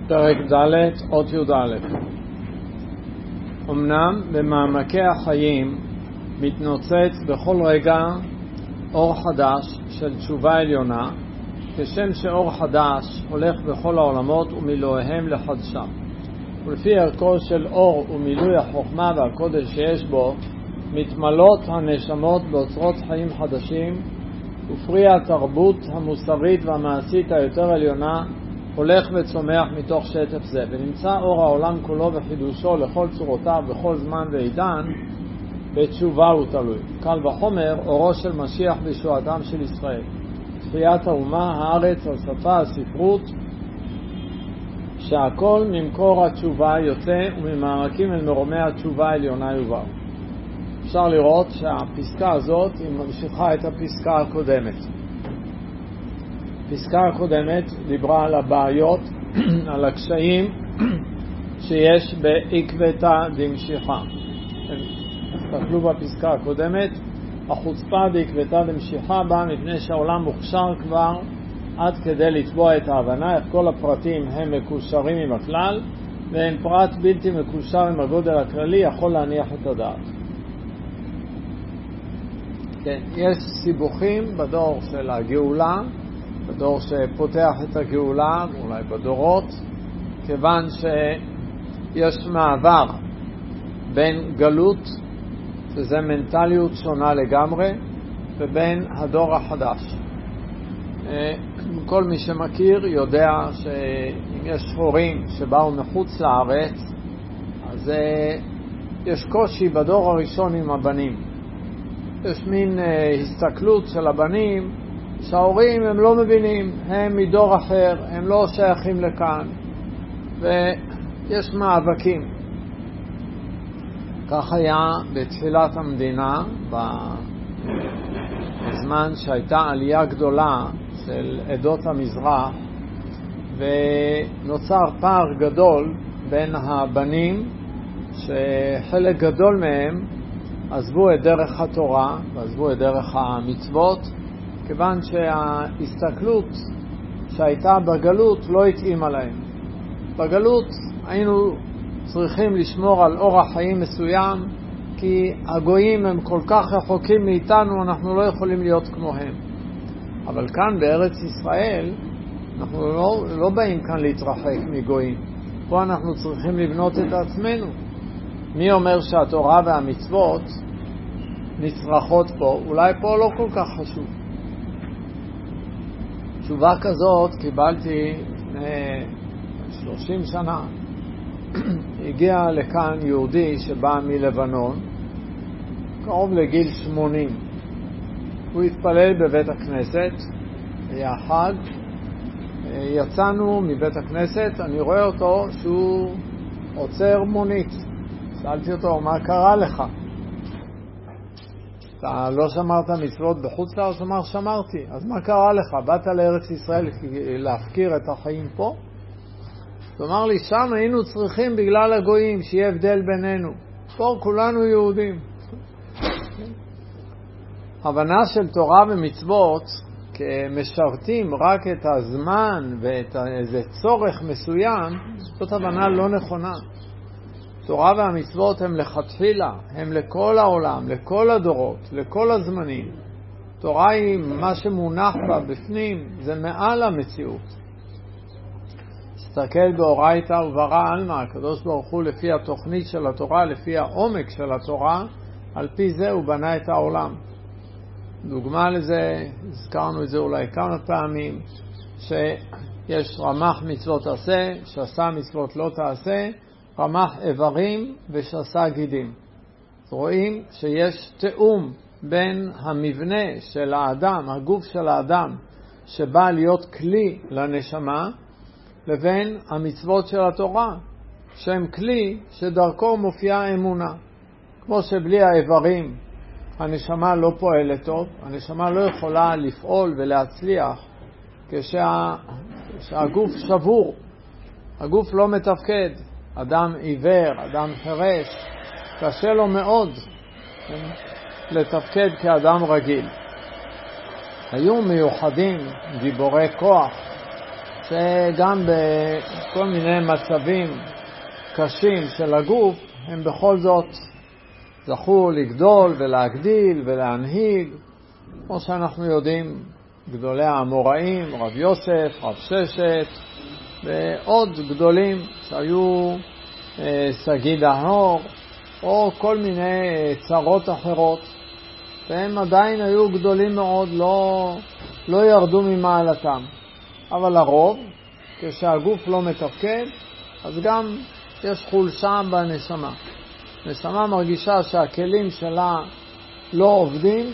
פרק ד' אות י"א. אמנם במעמקי החיים מתנוצץ בכל רגע אור חדש של תשובה עליונה, כשם שאור חדש הולך בכל העולמות ומילואיהם לחדשם. ולפי ערכו של אור ומילוי החוכמה והקודש שיש בו, מתמלות הנשמות באוצרות חיים חדשים, ופרי התרבות המוסרית והמעשית היותר עליונה הולך וצומח מתוך שטף זה, ונמצא אור העולם כולו וחידושו לכל צורותיו בכל זמן ועידן בתשובה הוא תלוי. קל וחומר אורו של משיח בישועתם של ישראל, תחיית האומה, הארץ, השפה, הספרות, שהכל ממקור התשובה יוצא וממעמקים אל מרומי התשובה העליונה יובא. אפשר לראות שהפסקה הזאת היא ממשיכה את הפסקה הקודמת. הפסקה הקודמת דיברה על הבעיות, על הקשיים שיש בעקבתא דמשיחא. תסתכלו בפסקה הקודמת, החוצפה בעקבתא דמשיחא באה מפני שהעולם מוכשר כבר עד כדי לתבוע את ההבנה, איך כל הפרטים הם מקושרים עם הכלל, ואין פרט בלתי מקושר עם הגודל הכללי יכול להניח את הדעת. כן, יש סיבוכים בדור של הגאולה, בדור שפותח את הגאולה, אולי בדורות, כיוון שיש מעבר בין גלות, שזה מנטליות שונה לגמרי, ובין הדור החדש. כל מי שמכיר יודע שאם יש הורים שבאו מחוץ לארץ, אז יש קושי בדור הראשון עם הבנים. יש מין הסתכלות של הבנים שההורים הם לא מבינים, הם מדור אחר, הם לא שייכים לכאן, ויש מאבקים. כך היה בתחילת המדינה, בזמן שהייתה עלייה גדולה של עדות המזרח, ונוצר פער גדול בין הבנים, שחלק גדול מהם עזבו את דרך התורה ועזבו את דרך המצוות, כיוון שההסתכלות שהייתה בגלות לא התאימה להם. בגלות היינו צריכים לשמור על אורח חיים מסוים, כי הגויים הם כל כך רחוקים מאיתנו, אנחנו לא יכולים להיות כמוהם. אבל כאן בארץ ישראל אנחנו לא באים כאן להתרחק מגויים. פה אנחנו צריכים לבנות את עצמנו. מי אומר שהתורה והמצוות נצרכות פה? אולי פה לא כל כך חשוב. תשובה כזאת קיבלתי לפני 30 שנה. הגיע לכאן יהודי שבא מלבנון, קרוב לגיל 80. הוא התפלל בבית הכנסת, היה חג, יצאנו מבית הכנסת, אני רואה אותו שהוא עוצר מונית. שאלתי אותו, מה קרה לך? אתה לא שמרת מצוות בחוץ לארץ? אמר, שמרתי. אז מה קרה לך? באת לארץ ישראל להפקיר את החיים פה? הוא אמר לי, שם היינו צריכים בגלל הגויים, שיהיה הבדל בינינו. פה כולנו יהודים. הבנה של תורה ומצוות כמשרתים רק את הזמן ואת איזה צורך מסוים, זאת הבנה לא נכונה. תורה והמצוות הם לכתחילה, הם לכל העולם, לכל הדורות, לכל הזמנים. תורה היא מה שמונח בה בפנים, זה מעל המציאות. תסתכל באורייתא וברא עלמא, הקדוש ברוך הוא לפי התוכנית של התורה, לפי העומק של התורה, על פי זה הוא בנה את העולם. דוגמה לזה, הזכרנו את זה אולי כמה פעמים, שיש רמ"ח מצוות עשה, שעשה מצוות לא תעשה, רמ"ח איברים ושסה גידים. רואים שיש תאום בין המבנה של האדם, הגוף של האדם, שבא להיות כלי לנשמה, לבין המצוות של התורה, שהם כלי שדרכו מופיעה אמונה. כמו שבלי האיברים הנשמה לא פועלת טוב, הנשמה לא יכולה לפעול ולהצליח כשהגוף שבור, הגוף לא מתפקד. אדם עיוור, אדם חרש, קשה לו מאוד לתפקד כאדם רגיל. היו מיוחדים גיבורי כוח שגם בכל מיני מצבים קשים של הגוף, הם בכל זאת זכו לגדול ולהגדיל ולהנהיג, כמו שאנחנו יודעים, גדולי האמוראים, רב יוסף, רב ששת, ועוד גדולים שהיו סגיד ההור, או כל מיני צרות אחרות, והם עדיין היו גדולים מאוד, לא ירדו ממעלתם. אבל הרוב, כשהגוף לא מתפקד, אז גם יש חולשה בנשמה. נשמה מרגישה שהכלים שלה לא עובדים,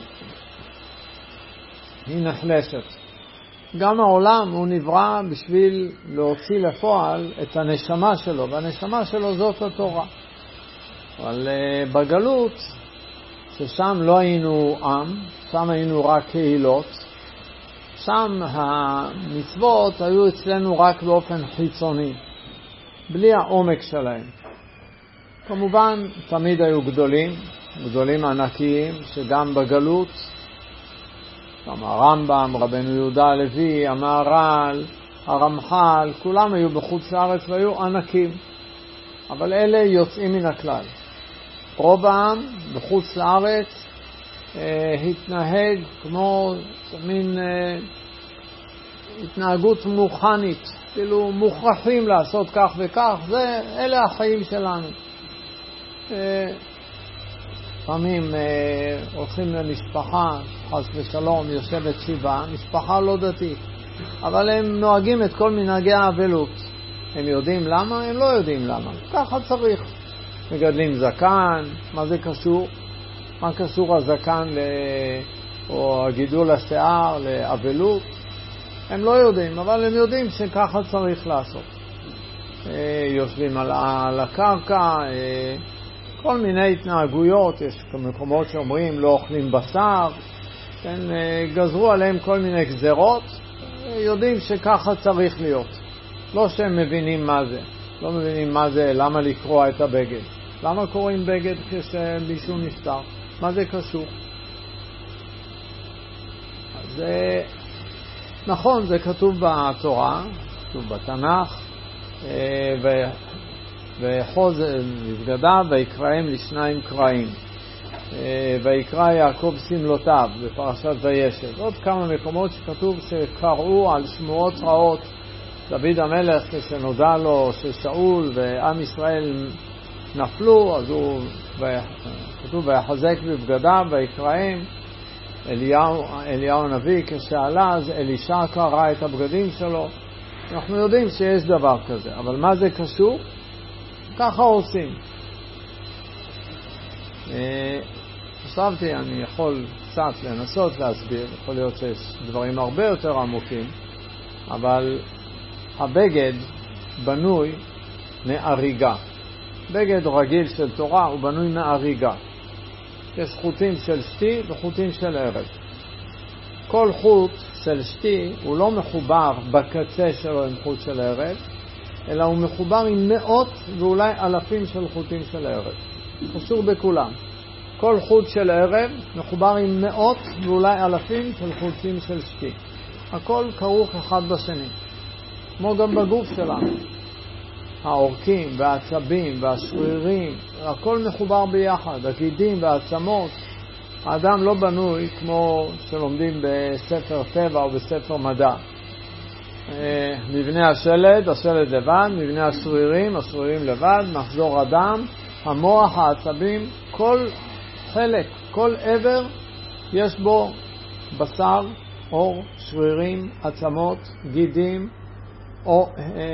היא נחלשת. גם העולם הוא נברא בשביל להוציא לפועל את הנשמה שלו, והנשמה שלו זאת התורה. אבל בגלות, ששם לא היינו עם, שם היינו רק קהילות, שם המצוות היו אצלנו רק באופן חיצוני, בלי העומק שלהם. כמובן, תמיד היו גדולים ענקיים, שגם בגלות, גם הרמב"ם, רבנו יהודה הלוי, המהר"ל, הרמח"ל, כולם היו בחוץ לארץ והיו ענקים. אבל אלה יוצאים מן הכלל. רוב העם בחוץ לארץ התנהג כמו מין התנהגות מוכנית, כאילו מוכרחים לעשות כך וכך, אלה החיים שלנו. לפעמים הולכים למשפחה, חס ושלום, יושבת שבעה, משפחה לא דתית, אבל הם נוהגים את כל מנהגי האבלות. הם יודעים למה? הם לא יודעים למה. ככה צריך. מגדלים זקן, מה זה קשור? מה קשור הזקן או הגידול השיער לאבלות? הם לא יודעים, אבל הם יודעים שככה צריך לעשות. יושבים על הקרקע, כל מיני התנהגויות, יש מקומות שאומרים לא אוכלים בשר, כן, גזרו עליהם כל מיני גזרות, יודעים שככה צריך להיות. לא שהם מבינים מה זה, לא מבינים מה זה, למה לקרוע את הבגד. למה קוראים בגד כשמישהו נפטר? מה זה קשור? אז נכון, זה כתוב בתורה, כתוב בתנ"ך, ויחוז בבגדיו ויקראם לשניים קרעים, ויקרא יעקב סמלותיו בפרשת וישב. עוד כמה מקומות שכתוב שקראו על שמועות רעות. דוד המלך, כשנודע לו ששאול ועם ישראל נפלו, אז הוא כתוב ויחזק בבגדיו ויקראם. אליהו הנביא כשעלה, אז אלישע קרע את הבגדים שלו. אנחנו יודעים שיש דבר כזה, אבל מה זה קשור? ככה עושים. חשבתי, אני יכול קצת לנסות להסביר, יכול להיות שיש דברים הרבה יותר עמוקים, אבל הבגד בנוי מאריגה. בגד רגיל של תורה הוא בנוי מאריגה. יש חוטים של שתי וחוטים של ערב. כל חוט של שתי הוא לא מחובר בקצה שלו עם חוט של ערב, אלא הוא מחובר עם מאות ואולי אלפים של חוטים של ערב. קשור בכולם. כל חוט של ערב מחובר עם מאות ואולי אלפים של חוטים של שתי. הכל כרוך אחד בשני. כמו גם בגוף שלנו. העורקים והעצבים והשרירים, הכל מחובר ביחד, הגידים והעצמות. האדם לא בנוי כמו שלומדים בספר טבע או בספר מדע. מבנה השלד לבד, מבנה השרירים לבד, מחזור הדם, המוח, העצבים, כל חלק, כל עבר יש בו בשר, עור, שרירים, עצמות, גידים או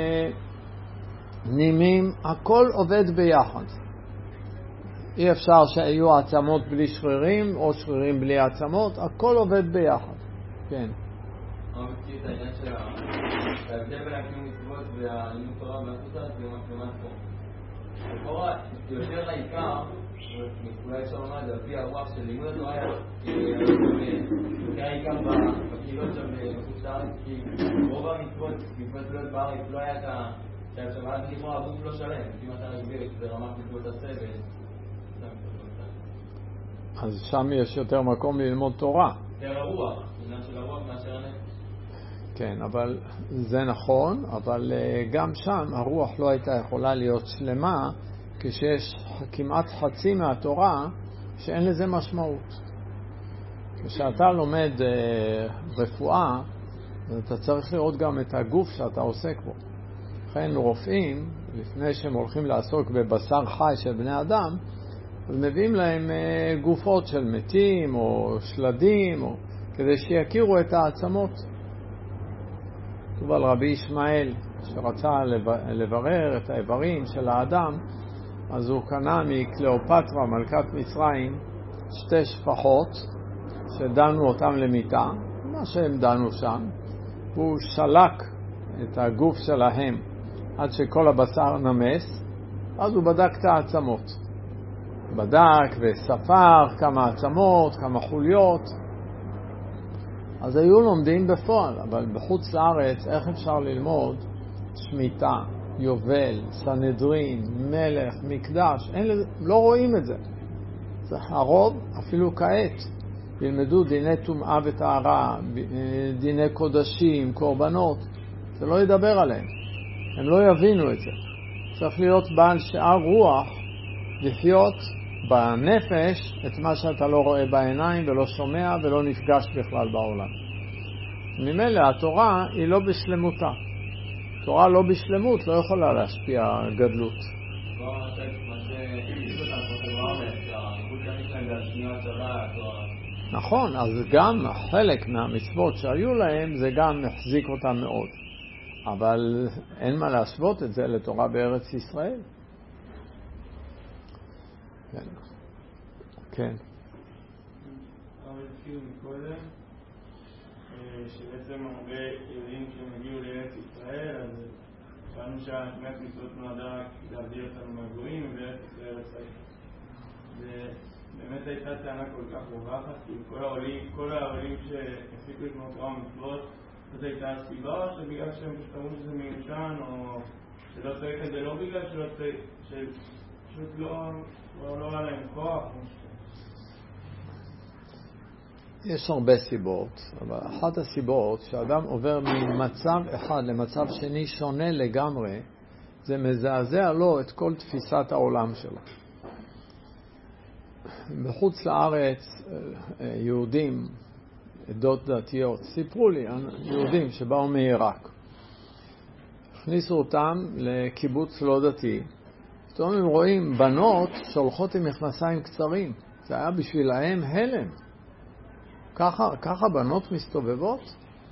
נימים, הכל עובד ביחד. אי אפשר שיהיו עצמות בלי שרירים או שרירים בלי עצמות, הכל עובד ביחד. כן. מה מכיר את העניין של ההבדל בין הקיום מצוות והלימוד תורה והחוצה ומה פה? לכאורה, יותר לעיקר, אולי אפשר לומר את זה על פי הרוח של לימוד התורה, יותר העיקר בקהילות שם בחוץ לארץ, כי רוב המצוות להיות בארץ לא היה את ה... שהשבעת לכאורה הגוף לא שלם, לפי מה אתה נגביר, זה רמת מצוות הסבל. אז שם יש יותר מקום ללמוד תורה. יותר הרוח, עניין של הרוח מאשר הנפש. כן, אבל זה נכון, אבל גם שם הרוח לא הייתה יכולה להיות שלמה, כשיש כמעט חצי מהתורה שאין לזה משמעות. כשאתה לומד רפואה, אתה צריך לראות גם את הגוף שאתה עוסק בו. לכן רופאים, לפני שהם הולכים לעסוק בבשר חי של בני אדם, אז מביאים להם גופות של מתים או שלדים, כדי שיכירו את העצמות. כתוב על רבי ישמעאל, שרצה לברר את האיברים של האדם, אז הוא קנה מקליאופטרה, מלכת מצרים, 2 שפחות, שדנו אותם למיטה, מה שהם דנו שם. הוא שלק את הגוף שלהם עד שכל הבשר נמס, אז הוא בדק את העצמות. בדק וספר כמה עצמות, כמה חוליות. אז היו לומדים בפועל, אבל בחוץ לארץ איך אפשר ללמוד שמיטה, יובל, סנהדרין, מלך, מקדש? לא רואים את זה. זה הרוב, אפילו כעת, ילמדו דיני טומאה וטהרה, דיני קודשים, קורבנות. זה לא ידבר עליהם. הם לא יבינו את זה. צריך להיות בעל שאר רוח, לחיות בנפש את מה שאתה לא רואה בעיניים ולא שומע ולא נפגש בכלל בעולם. ממילא התורה היא לא בשלמותה. תורה לא בשלמות לא יכולה להשפיע גדלות. נכון, אז גם חלק מהמצוות שהיו להם זה גם מחזיק אותם מאוד. אבל אין מה להשוות את זה לתורה בארץ ישראל. כן. כן. אבל הזכירו מקודם, שבעצם הרבה יהודים שהם הגיעו לארץ ישראל, אז שאלנו שהשמיעת מצוות נועדה להבדיל אותנו מהגויים ובארץ ישראל לצעיר. ובאמת הייתה טענה כל כך רווחת, כי כל העולים שהפסיקו לקנות תורה ומצוות, זאת הייתה הסיבה, או שבגלל שהם פשוט אמרו שזה מיושן, או שלא צריך את זה, לא בגלל שפשוט לא היה להם כוח. יש הרבה סיבות, אבל אחת הסיבות שאדם עובר ממצב אחד למצב שני שונה לגמרי, זה מזעזע לו את כל תפיסת העולם שלו. בחוץ לארץ יהודים, עדות דתיות, סיפרו לי, יהודים שבאו מעיראק, הכניסו אותם לקיבוץ לא דתי, פתאום הם רואים בנות שהולכות עם מכנסיים קצרים, זה היה בשבילהם הלם. ככה בנות מסתובבות?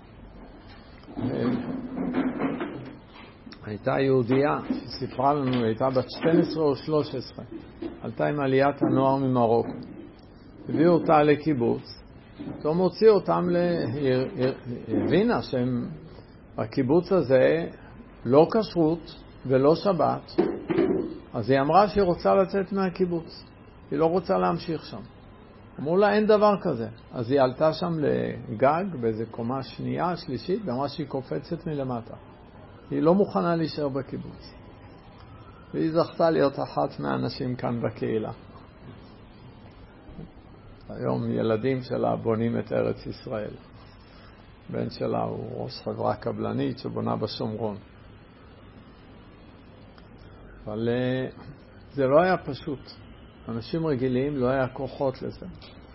הייתה יהודייה שסיפרה לנו, הייתה בת 12 או 13, עלתה עם עליית הנוער ממרוקו. הביאו אותה לקיבוץ, פתאום הוציא אותם, הבינה שהם, הקיבוץ הזה לא כשרות ולא שבת, אז היא אמרה שהיא רוצה לצאת מהקיבוץ, היא לא רוצה להמשיך שם. אמרו לה אין דבר כזה. אז היא עלתה שם לגג באיזה קומה שנייה, שלישית, ואמרה שהיא קופצת מלמטה. היא לא מוכנה להישאר בקיבוץ. והיא זכתה להיות אחת מהאנשים כאן בקהילה. היום ילדים שלה בונים את ארץ ישראל. בן שלה הוא ראש חברה קבלנית שבונה בשומרון. אבל זה לא היה פשוט. אנשים רגילים לא היה כוחות לזה.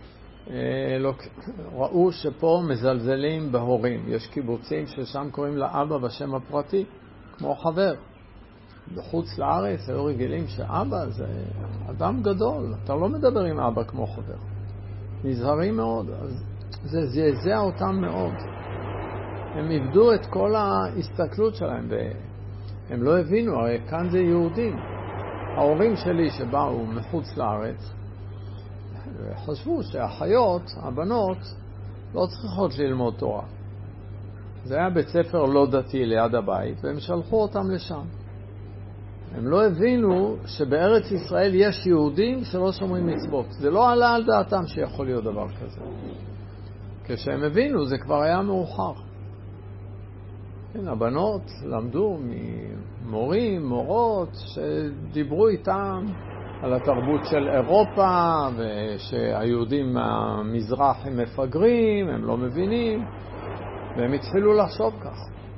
ראו שפה מזלזלים בהורים. יש קיבוצים ששם קוראים לאבא בשם הפרטי, כמו חבר. בחוץ לארץ היו רגילים שאבא זה אדם גדול. אתה לא מדבר עם אבא כמו חבר. נזהרים מאוד. אז זה זעזע אותם מאוד. הם איבדו את כל ההסתכלות שלהם. הם לא הבינו, הרי כאן זה יהודים. ההורים שלי שבאו מחוץ לארץ חשבו שהאחיות, הבנות, לא צריכות ללמוד תורה. זה היה בית ספר לא דתי ליד הבית, והם שלחו אותם לשם. הם לא הבינו שבארץ ישראל יש יהודים שלא שומרים מצוות. זה לא עלה על דעתם שיכול להיות דבר כזה. כשהם הבינו זה כבר היה מאוחר. כן, הבנות למדו ממורים, מורות, שדיברו איתם על התרבות של אירופה, ושהיהודים מהמזרח הם מפגרים, הם לא מבינים. והם התחילו לחשוב כך.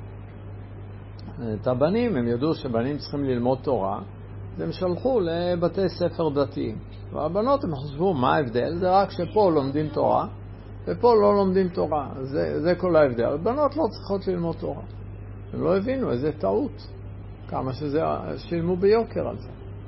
את הבנים, הם ידעו שבנים צריכים ללמוד תורה, אז הם שלחו לבתי ספר דתיים. והבנות הם חשבו, מה ההבדל? זה רק שפה לומדים תורה, ופה לא לומדים תורה. זה כל ההבדל. הבנות לא צריכות ללמוד תורה. הם לא הבינו איזה טעות. כמה שזה שילמו ביוקר על זה.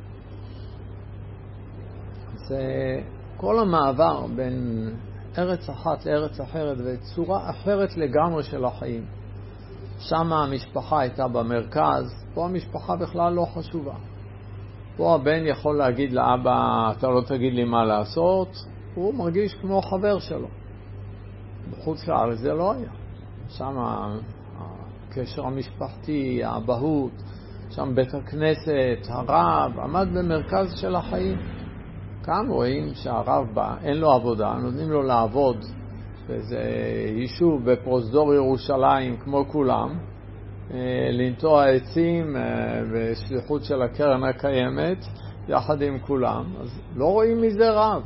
זה כל המעבר בין ארץ אחת לארץ אחרת וצורה אחרת לגמרי של החיים. שם המשפחה הייתה במרכז, פה המשפחה בכלל לא חשובה. פה הבן יכול להגיד לאבא, אתה לא תגיד לי מה לעשות, הוא מרגיש כמו חבר שלו. בחוץ לארץ זה לא היה. שם הקשר המשפחתי, האבהות, שם בית הכנסת, הרב, עמד במרכז של החיים. כאן רואים שהרב בא, אין לו עבודה, נותנים לו לעבוד באיזה יישוב בפרוזדור ירושלים כמו כולם, לנטוע עצים בשליחות של הקרן הקיימת יחד עם כולם. אז לא רואים מזה רב.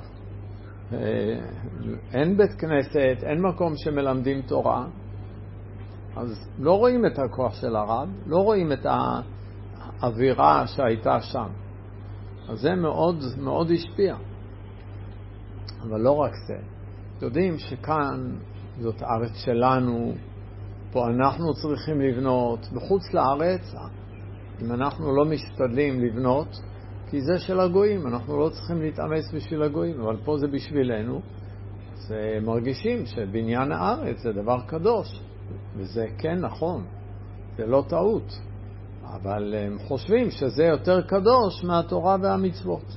אין בית כנסת, אין מקום שמלמדים תורה, אז לא רואים את הכוח של הרב, לא רואים את האווירה שהייתה שם. אז זה מאוד מאוד השפיע. אבל לא רק זה. יודעים שכאן זאת הארץ שלנו, פה אנחנו צריכים לבנות. בחוץ לארץ, אם אנחנו לא משתדלים לבנות, כי זה של הגויים, אנחנו לא צריכים להתאמץ בשביל הגויים, אבל פה זה בשבילנו. זה מרגישים שבניין הארץ זה דבר קדוש, וזה כן נכון, זה לא טעות. אבל הם חושבים שזה יותר קדוש מהתורה והמצוות.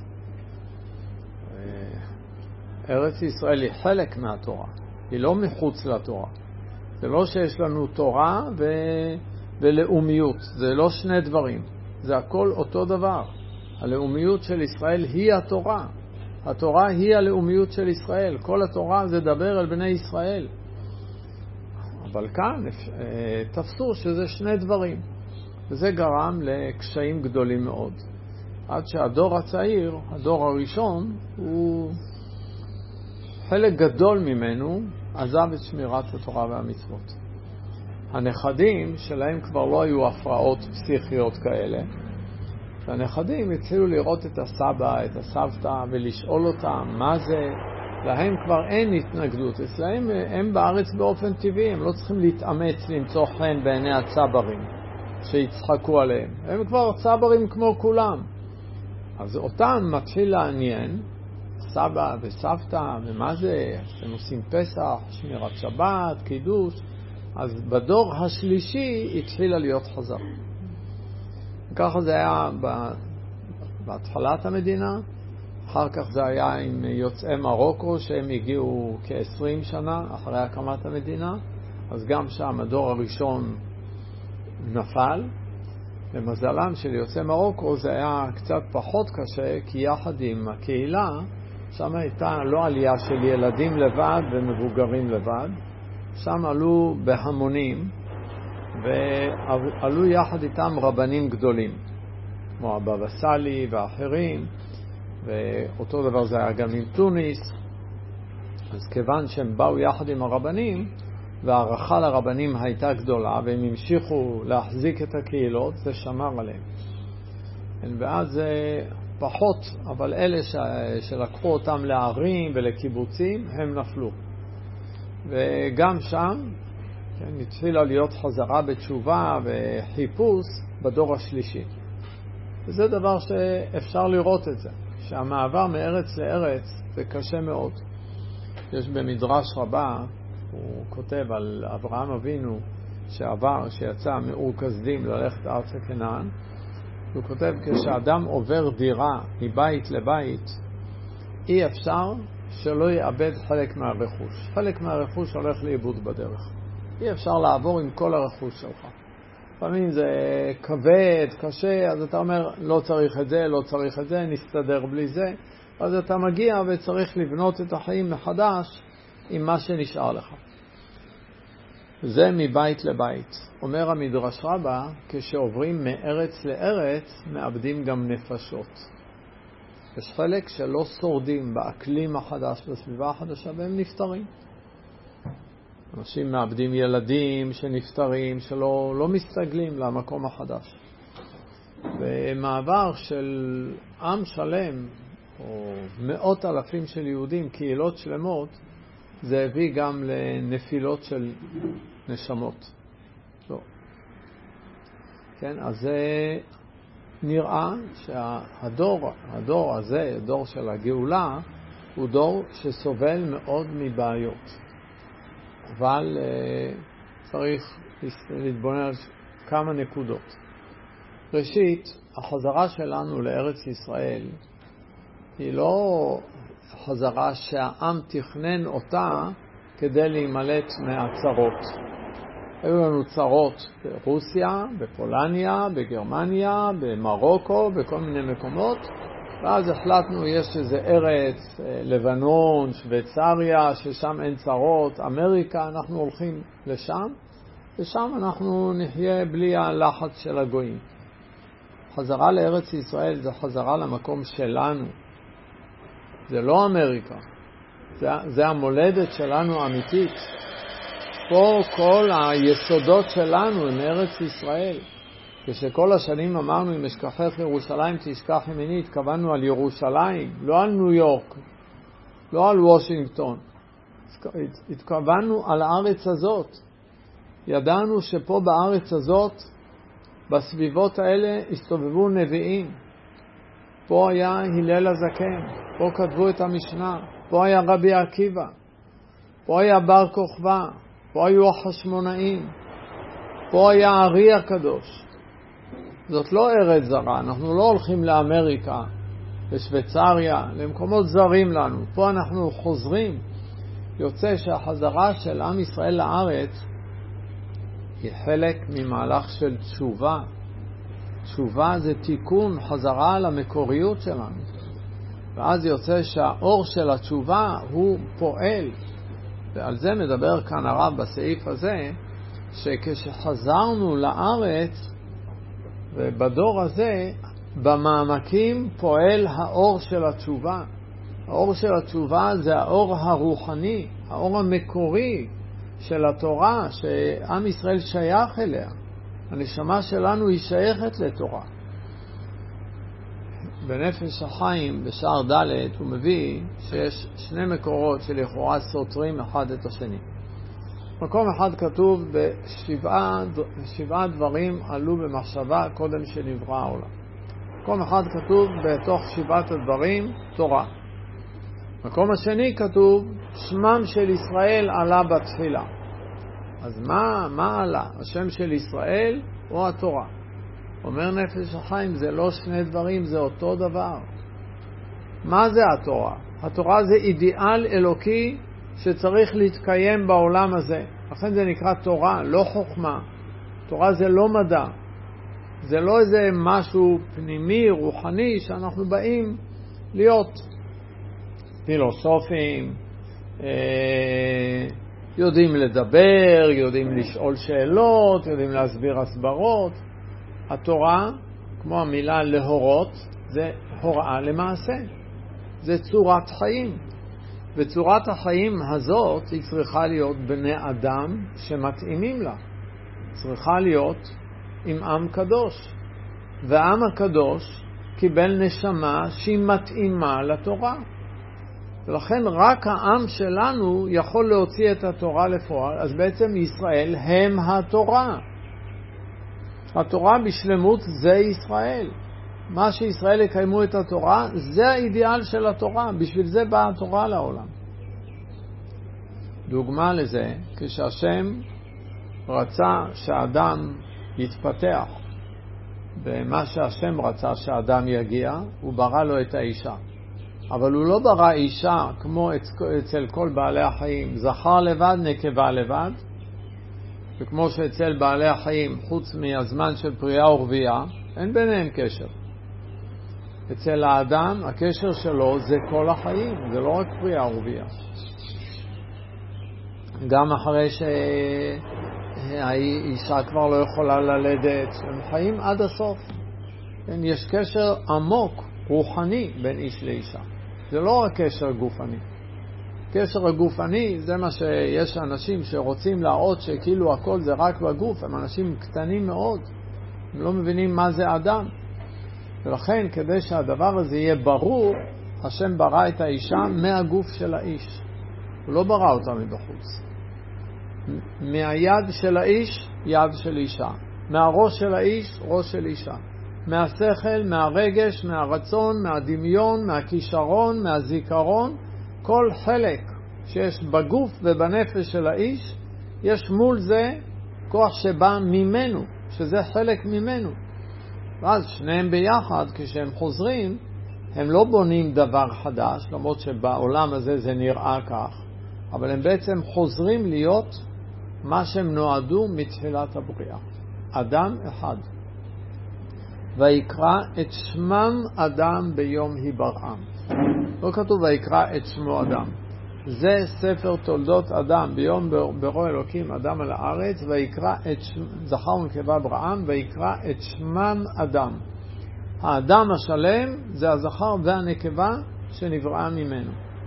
ארץ ישראל היא חלק מהתורה, היא לא מחוץ לתורה. זה לא שיש לנו תורה ולאומיות, זה לא שני דברים, זה הכל אותו דבר. הלאומיות של ישראל היא התורה, התורה היא הלאומיות של ישראל, כל התורה זה דבר על בני ישראל. אבל כאן תפסו שזה שני דברים, וזה גרם לקשיים גדולים מאוד. עד שהדור הצעיר, הדור הראשון, הוא חלק גדול ממנו עזב את שמירת התורה והמצוות. הנכדים שלהם כבר לא היו הפרעות פסיכיות כאלה. והנכדים התחילו לראות את הסבא, את הסבתא, ולשאול אותם מה זה. להם כבר אין התנגדות. אצלהם הם בארץ באופן טבעי, הם לא צריכים להתאמץ למצוא חן בעיני הצברים שיצחקו עליהם. הם כבר צברים כמו כולם. אז אותם מתחיל לעניין, סבא וסבתא, ומה זה? הם עושים פסח, שמירת שבת, קידוש. אז בדור השלישי התחילה להיות חזק. ככה זה היה בהתחלת המדינה, אחר כך זה היה עם יוצאי מרוקו שהם הגיעו כ-20 שנה אחרי הקמת המדינה, אז גם שם הדור הראשון נפל. למזלם של יוצאי מרוקו זה היה קצת פחות קשה, כי יחד עם הקהילה שם הייתה לא עלייה של ילדים לבד ומבוגרים לבד, שם עלו בהמונים ועלו יחד איתם רבנים גדולים כמו הבבא סאלי ואחרים, ואותו דבר זה היה גם עם טוניס. אז כיוון שהם באו יחד עם הרבנים והערכה לרבנים הייתה גדולה והם המשיכו להחזיק את הקהילות, זה שמר עליהם. ואז זה פחות, אבל אלה שלקחו אותם לערים ולקיבוצים הם נפלו. וגם שם התחילה להיות חזרה בתשובה וחיפוש בדור השלישי. וזה דבר שאפשר לראות את זה, שהמעבר מארץ לארץ זה קשה מאוד. יש במדרש רבה, הוא כותב על אברהם אבינו שיצא מאור כסדים ללכת ארצה כנען. הוא כותב, כשאדם עובר דירה מבית לבית, אי אפשר שלא יאבד חלק מהרכוש. חלק מהרכוש הולך לאיבוד בדרך. אי אפשר לעבור עם כל הרכוש שלך. לפעמים זה כבד, קשה, אז אתה אומר, לא צריך את זה, לא צריך את זה, נסתדר בלי זה. אז אתה מגיע וצריך לבנות את החיים מחדש עם מה שנשאר לך. זה מבית לבית. אומר המדרש רבה, כשעוברים מארץ לארץ, מאבדים גם נפשות. יש חלק שלא שורדים באקלים החדש, בסביבה החדשה, והם נפטרים. אנשים מאבדים ילדים שנפטרים, שלא מסתגלים למקום החדש. ומעבר של עם שלם, או מאות אלפים של יהודים, קהילות שלמות, זה הביא גם לנפילות של נשמות. לא. כן, אז זה נראה שהדור הזה, הדור של הגאולה, הוא דור שסובל מאוד מבעיות. אבל צריך להתבונן על כמה נקודות. ראשית, החזרה שלנו לארץ ישראל היא לא חזרה שהעם תכנן אותה כדי להימלט מהצרות. היו לנו צרות ברוסיה, בפולניה, בגרמניה, במרוקו, בכל מיני מקומות, ואז החלטנו יש איזה ארץ, לבנון, שוויצריה, ששם אין צרות, אמריקה, אנחנו הולכים לשם, ושם אנחנו נחיה בלי הלחץ של הגויים. חזרה לארץ ישראל זה חזרה למקום שלנו. זה לא אמריקה. זה המולדת שלנו אמיתית. פה כל היסודות שלנו הם ארץ ישראל. כשכל השנים אמרנו אם אשכחך ירושלים תשכח ימיני, התכוונו על ירושלים, לא על ניו יורק, לא על וושינגטון. התכוונו על הארץ הזאת. ידענו שפה בארץ הזאת, בסביבות האלה הסתובבו נביאים. פה היה הלל הזקן, פה כתבו את המשנה, פה היה רבי עקיבא, פה היה בר כוכבא, פה היו החשמונאים, פה היה הארי הקדוש. זאת לא ארץ זרה, אנחנו לא הולכים לאמריקה, לשוויצריה, למקומות זרים לנו. פה אנחנו חוזרים. יוצא שהחזרה של עם ישראל לארץ היא חלק ממהלך של תשובה. תשובה זה תיקון, חזרה למקוריות שלנו. ואז יוצא שהאור של התשובה הוא פועל. ועל זה מדבר כאן הרב בסעיף הזה, שכשחזרנו לארץ, ובדור הזה, במעמקים פועל האור של התשובה. האור של התשובה זה האור הרוחני, האור המקורי של התורה, שעם ישראל שייך אליה. הנשמה שלנו היא שייכת לתורה. בנפש החיים, בשער ד' הוא מביא שיש שני מקורות שלכאורה סותרים אחד את השני. מקום אחד כתוב בשבעה דברים עלו במחשבה קודם שנברא העולם. מקום אחד כתוב בתוך שבעת הדברים תורה. מקום השני כתוב שמם של ישראל עלה בתפילה. אז מה עלה? השם של ישראל או התורה? אומר נפש החיים, זה לא שני דברים, זה אותו דבר. מה זה התורה? התורה זה אידיאל אלוקי שצריך להתקיים בעולם הזה. לכן זה נקרא תורה, לא חוכמה. תורה זה לא מדע. זה לא איזה משהו פנימי, רוחני, שאנחנו באים להיות פילוסופים, יודעים לדבר, יודעים לשאול שאלות, יודעים להסביר הסברות. התורה, כמו המילה להורות, זה הוראה למעשה. זה צורת חיים. וצורת החיים הזאת היא צריכה להיות בני אדם שמתאימים לה. צריכה להיות עם עם קדוש. והעם הקדוש קיבל נשמה שהיא מתאימה לתורה. ולכן רק העם שלנו יכול להוציא את התורה לפועל. אז בעצם ישראל הם התורה. התורה בשלמות זה ישראל. מה שישראל יקיימו את התורה, זה האידיאל של התורה. בשביל זה באה התורה לעולם. דוגמה לזה, כשהשם רצה שהאדם יתפתח, ומה שהשם רצה שהאדם יגיע, הוא ברא לו את האישה. אבל הוא לא ברא אישה כמו אצל כל בעלי החיים, זכר לבד, נקבה לבד, וכמו שאצל בעלי החיים, חוץ מהזמן של פריאה ורבייה, אין ביניהם קשר. אצל האדם, הקשר שלו זה כל החיים, זה לא רק פריאה ורבייה. גם אחרי שהאישה כבר לא יכולה ללדת, הם חיים עד הסוף. יש קשר עמוק, רוחני, בין איש לאישה. זה לא רק קשר גופני. הקשר הגופני זה מה שיש אנשים שרוצים להראות שכאילו הכל זה רק בגוף, הם אנשים קטנים מאוד, הם לא מבינים מה זה אדם. ולכן כדי שהדבר הזה יהיה ברור, השם ברא את האישה מהגוף של האיש, הוא לא ברא אותה מבחוץ. מהיד של האיש, יד של אישה, מהראש של האיש, ראש של אישה, מהשכל, מהרגש, מהרצון, מהדמיון, מהכישרון, מהזיכרון, כל חלק שיש בגוף ובנפש של האיש, יש מול זה כוח שבא ממנו, שזה חלק ממנו. ואז שניהם ביחד, כשהם חוזרים, הם לא בונים דבר חדש, למרות שבעולם הזה זה נראה כך, אבל הם בעצם חוזרים להיות מה שהם נועדו מתחילת הבריאה. אדם אחד. ויקרא את שמם אדם ביום היברעם. לא כתוב ויקרא את שמו אדם. זה ספר תולדות אדם, ביום ברוא אלוקים אדם על הארץ, ויקרא את זכר ונקבה אברהם, ויקרא את שמם אדם. האדם השלם זה הזכר והנקבה שנבראה ממנו.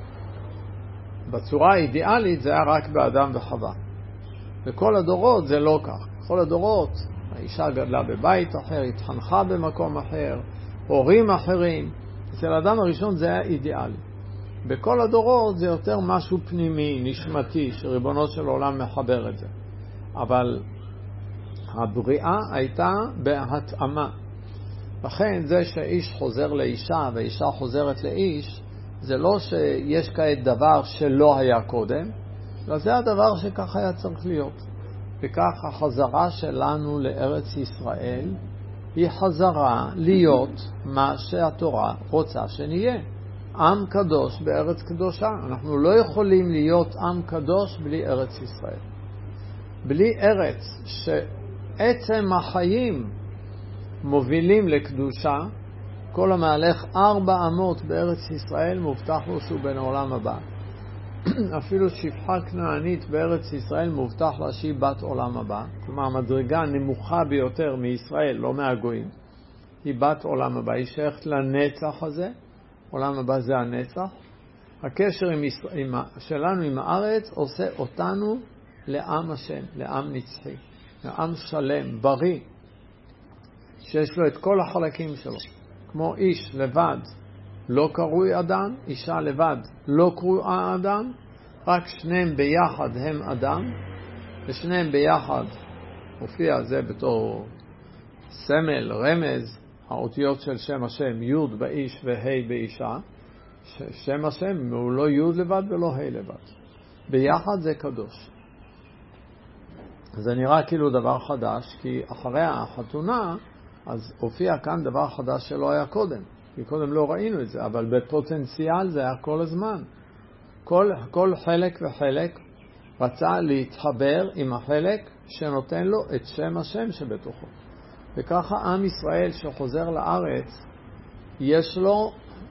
בצורה האידיאלית זה היה רק באדם וחווה. בכל הדורות זה לא כך. בכל הדורות האישה גדלה בבית אחר, התחנכה במקום אחר, הורים אחרים. אצל האדם הראשון זה היה אידיאלי. בכל הדורות זה יותר משהו פנימי, נשמתי, שריבונו של עולם מחבר את זה. אבל הבריאה הייתה בהתאמה. לכן זה שאיש חוזר לאישה ואישה חוזרת לאיש, זה לא שיש כעת דבר שלא היה קודם, אלא זה הדבר שכך היה צריך להיות. וכך החזרה שלנו לארץ ישראל היא חזרה להיות מה שהתורה רוצה שנהיה. עם קדוש בארץ קדושה. אנחנו לא יכולים להיות עם קדוש בלי ארץ ישראל. בלי ארץ שעצם החיים מובילים לקדושה, כל המהלך 4 אמות בארץ ישראל מובטח לו שהוא בן העולם הבא. אפילו שפחה כנענית בארץ ישראל מובטח לה שהיא בת עולם הבא. כלומר, המדרגה הנמוכה ביותר מישראל, לא מהגויים, היא בת עולם הבא. היא שייכת לנצח הזה. עולם הבא זה הנצח. הקשר שלנו עם הארץ עושה אותנו לעם השם, לעם נצחי, לעם שלם, בריא, שיש לו את כל החלקים שלו. כמו איש לבד לא קרוי אדם, אישה לבד לא קרויה אדם, רק שניהם ביחד הם אדם, ושניהם ביחד הופיע זה בתור סמל, רמז, האותיות של שם השם, י' באיש וה' באישה. שם השם הוא לא י' לבד ולא ה' לבד. ביחד זה קדוש. זה נראה כאילו דבר חדש, כי אחרי החתונה, אז הופיע כאן דבר חדש שלא היה קודם. כי קודם לא ראינו את זה, אבל בפוטנציאל זה היה כל הזמן. כל חלק וחלק רצה להתחבר עם החלק שנותן לו את שם השם שבתוכו. וככה עם ישראל שחוזר לארץ, יש לו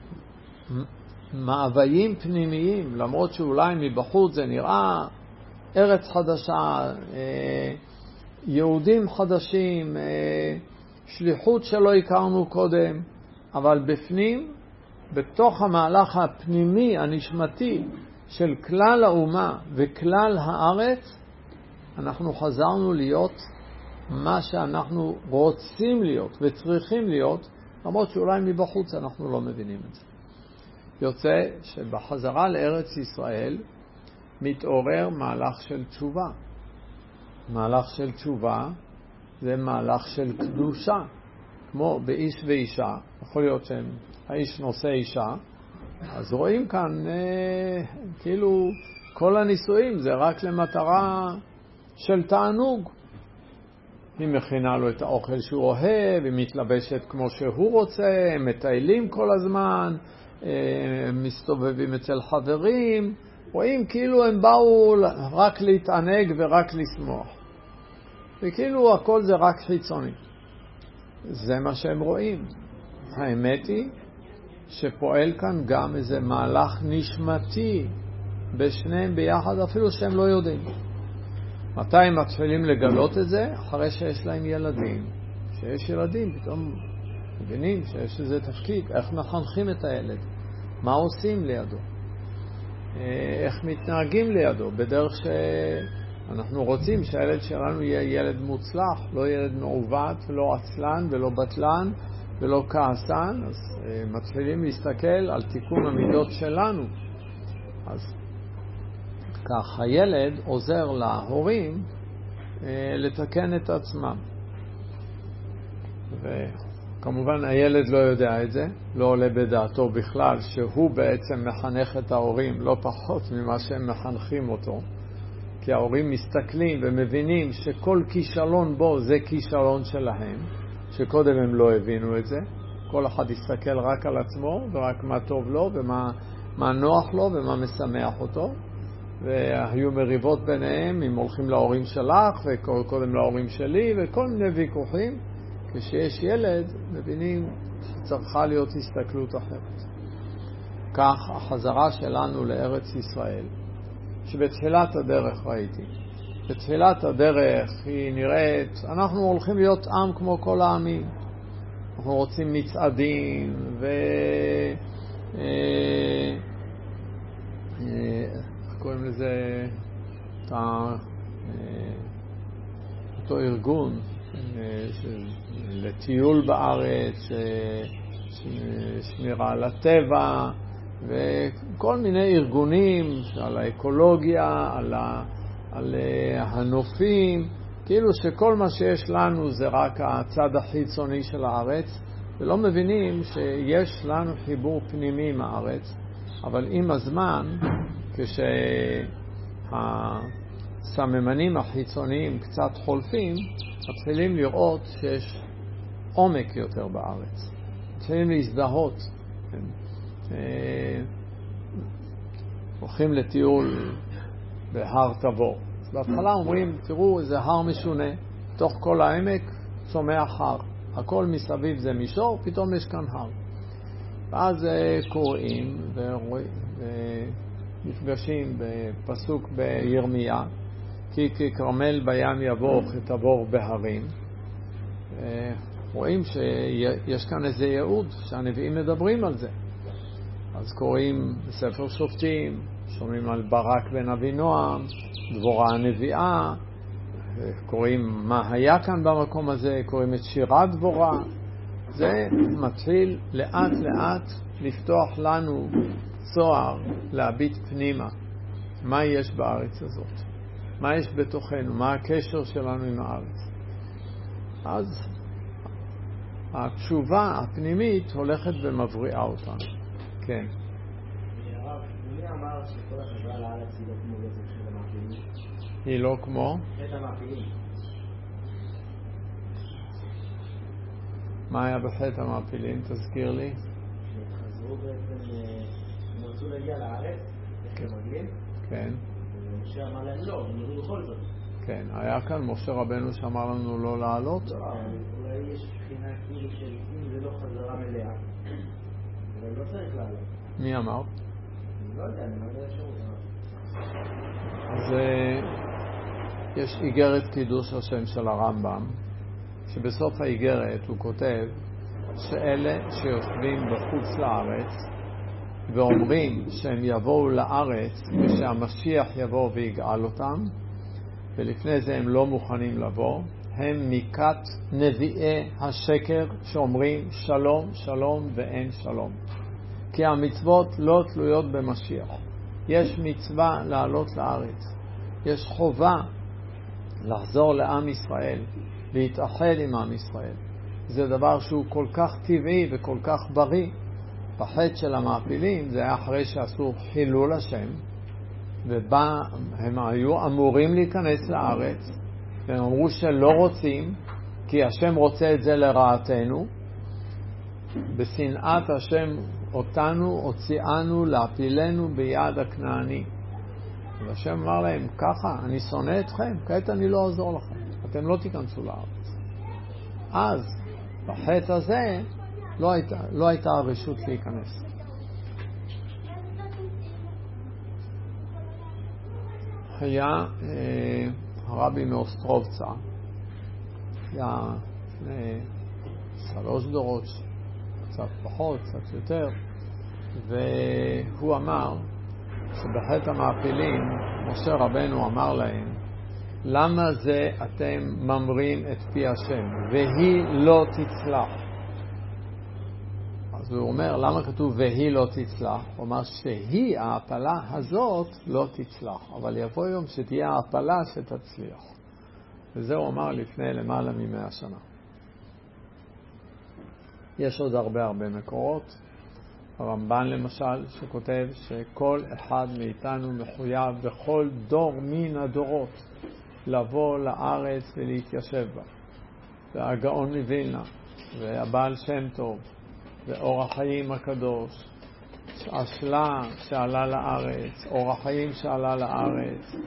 מאוויים פנימיים, למרות שאולי מבחוץ זה נראה ארץ חדשה, יהודים חדשים, שליחות שלא הכרנו קודם, אבל בפנים, בתוך המהלך הפנימי, הנשמתי של כלל האומה וכלל הארץ, אנחנו חזרנו להיות מה שאנחנו רוצים להיות וצריכים להיות, למרות שאולי מבחוץ אנחנו לא מבינים את זה. יוצא שבחזרה לארץ ישראל מתעורר מהלך של תשובה. מהלך של תשובה זה מהלך של קדושה, כמו באיש ואישה. יכול להיות שהאיש נושא אישה, אז רואים כאן כאילו כל הנישואים זה רק למטרה של תענוג. היא מכינה לו את האוכל שהוא אוהב, היא מתלבשת כמו שהוא רוצה, הם מטיילים כל הזמן, הם מסתובבים אצל חברים, רואים כאילו הם באו רק להתענג ורק לשמוח. וכאילו הכל זה רק חיצוני. זה מה שהם רואים. האמת היא שפועל כאן גם איזה מהלך נשמתי בשניהם ביחד, אפילו שהם לא יודעים. מתי הם מתחילים לגלות את זה? אחרי שיש להם ילדים. שיש ילדים, פתאום מבינים שיש איזה תפקיד, איך מחנכים את הילד, מה עושים לידו. איך מתנהגים לידו, בדרך שאנחנו רוצים שהילד שלנו יהיה ילד מוצלח, לא ילד מעוות, לא עצלן ולא בטלן ולא כעסן. אז מתחילים להסתכל על תיקון המידות שלנו. אז כך הילד עוזר להורים לתקן את עצמם. וכמובן הילד לא יודע את זה, לא עולה בדעתו בכלל שהוא בעצם מחנך את ההורים לא פחות ממה שהם מחנכים אותו, כי ההורים מסתכלים ומבינים שכל כישלון בו זה כישלון שלהם, שקודם הם לא הבינו את זה. כל אחד יסתכל רק על עצמו ורק מה טוב לו ומה נוח לו ומה משמח אותו, והיו מריבות ביניהם אם הולכים להורים שלך וקודם להורים שלי וכל מיני ויכוחים. כשיש ילד מבינים שצריכה להיות הסתכלות אחרת. כך החזרה שלנו לארץ ישראל, שבתחילת הדרך ראיתי, בתחילת הדרך היא נראית, אנחנו הולכים להיות עם כמו כל העמים, אנחנו רוצים מצעדים קוראים לזה אותו ארגון לטיול בארץ, שמירה על הטבע וכל מיני ארגונים על האקולוגיה, על הנופים, כאילו שכל מה שיש לנו זה רק הצד החיצוני של הארץ, ולא מבינים שיש לנו חיבור פנימי עם הארץ. אבל עם הזמן, כשהסממנים החיצוניים קצת חולפים, מתחילים לראות שיש עומק יותר בארץ. מתחילים להזדהות. הולכים לטיול בהר תבור. בהתחלה אומרים, תראו, זה הר משונה. תוך כל העמק צומח הר. הכל מסביב זה מישור, פתאום יש כאן הר. ואז קוראים ונפגשים בפסוק בירמיה, כי כרמל בים יבוא כתבור בהרים. רואים שיש כאן איזה ייעוד שהנביאים מדברים על זה. אז קוראים בספר שופטים, שומעים על ברק בן אבינועם, דבורה הנביאה, קוראים מה היה כאן במקום הזה, קוראים את שירת דבורה. זה מתחיל לאט לאט לפתוח לנו צוהר, להביט פנימה. מה יש בארץ הזאת? מה יש בתוכנו? מה הקשר שלנו עם הארץ? אז התשובה הפנימית הולכת ומבריאה אותנו. כן. הרב, מי אמר שכל החזרה לארץ היא לא כמו גזר של המעפילים? היא לא כמו? את המעפילים. מה היה בחטא המעפילים? תזכיר לי. חזרו בעצם, הם רצו להגיע לארץ, איך כמגלים? כן. ומשה אמר להם לא, הם נראו בכל זאת. כן, היה כאן משה רבנו שאמר לנו לא לעלות? לא, אולי יש בחינה כאילו של אם זה לא חזרה מלאה. אבל לא צריך לעלות. מי אמר? אני לא יודע, אני לא יודע אפשרות. אז יש איגרת קידוש השם של הרמב"ם, שבסוף האיגרת הוא כותב שאלה שיושבים בחוץ לארץ ואומרים שהם יבואו לארץ ושהמשיח יבוא ויגאל אותם, ולפני זה הם לא מוכנים לבוא, הם מכת נביאי השקר שאומרים שלום, שלום ואין שלום. כי המצוות לא תלויות במשיח. יש מצווה לעלות לארץ. יש חובה לחזור לעם ישראל, להתאחד עם עם ישראל. זה דבר שהוא כל כך טבעי וכל כך בריא. בחטא של המעפילים זה היה אחרי שעשו חילול השם, והם היו אמורים להיכנס לארץ, והם אמרו שלא רוצים, כי השם רוצה את זה לרעתנו. בשנאת השם אותנו הוציאנו להפילנו ביד הכנעני. והשם אמר להם, ככה, אני שונא אתכם, כעת אני לא אעזור לכם, אתם לא תיכנסו לארץ. אז בחטא הזה לא הייתה הרשות להיכנס. היה הרבי מאוסטרובצה, היה לפני 3 דורות, קצת פחות, קצת יותר, והוא אמר שבחטא המעפילים משה רבנו אמר להם, למה זה אתם ממרים את פי השם והיא לא תצלח? אז הוא אומר, למה כתוב והיא לא תצלח? הוא אומר שהיא, ההפלה הזאת, לא תצלח. אבל יבוא יום שתהיה ההפלה שתצליח. וזה הוא אמר לפני למעלה מ100 שנה. יש עוד הרבה מקורות. הרמב"ן למשל, שכותב שכל אחד מאיתנו מחויב בכל דור מן הדורות לבוא לארץ ולהתיישב בה. והגאון מווילנה, והבעל שם טוב, ואור החיים הקדוש, השלה שעלה לארץ, אור החיים שעלה לארץ,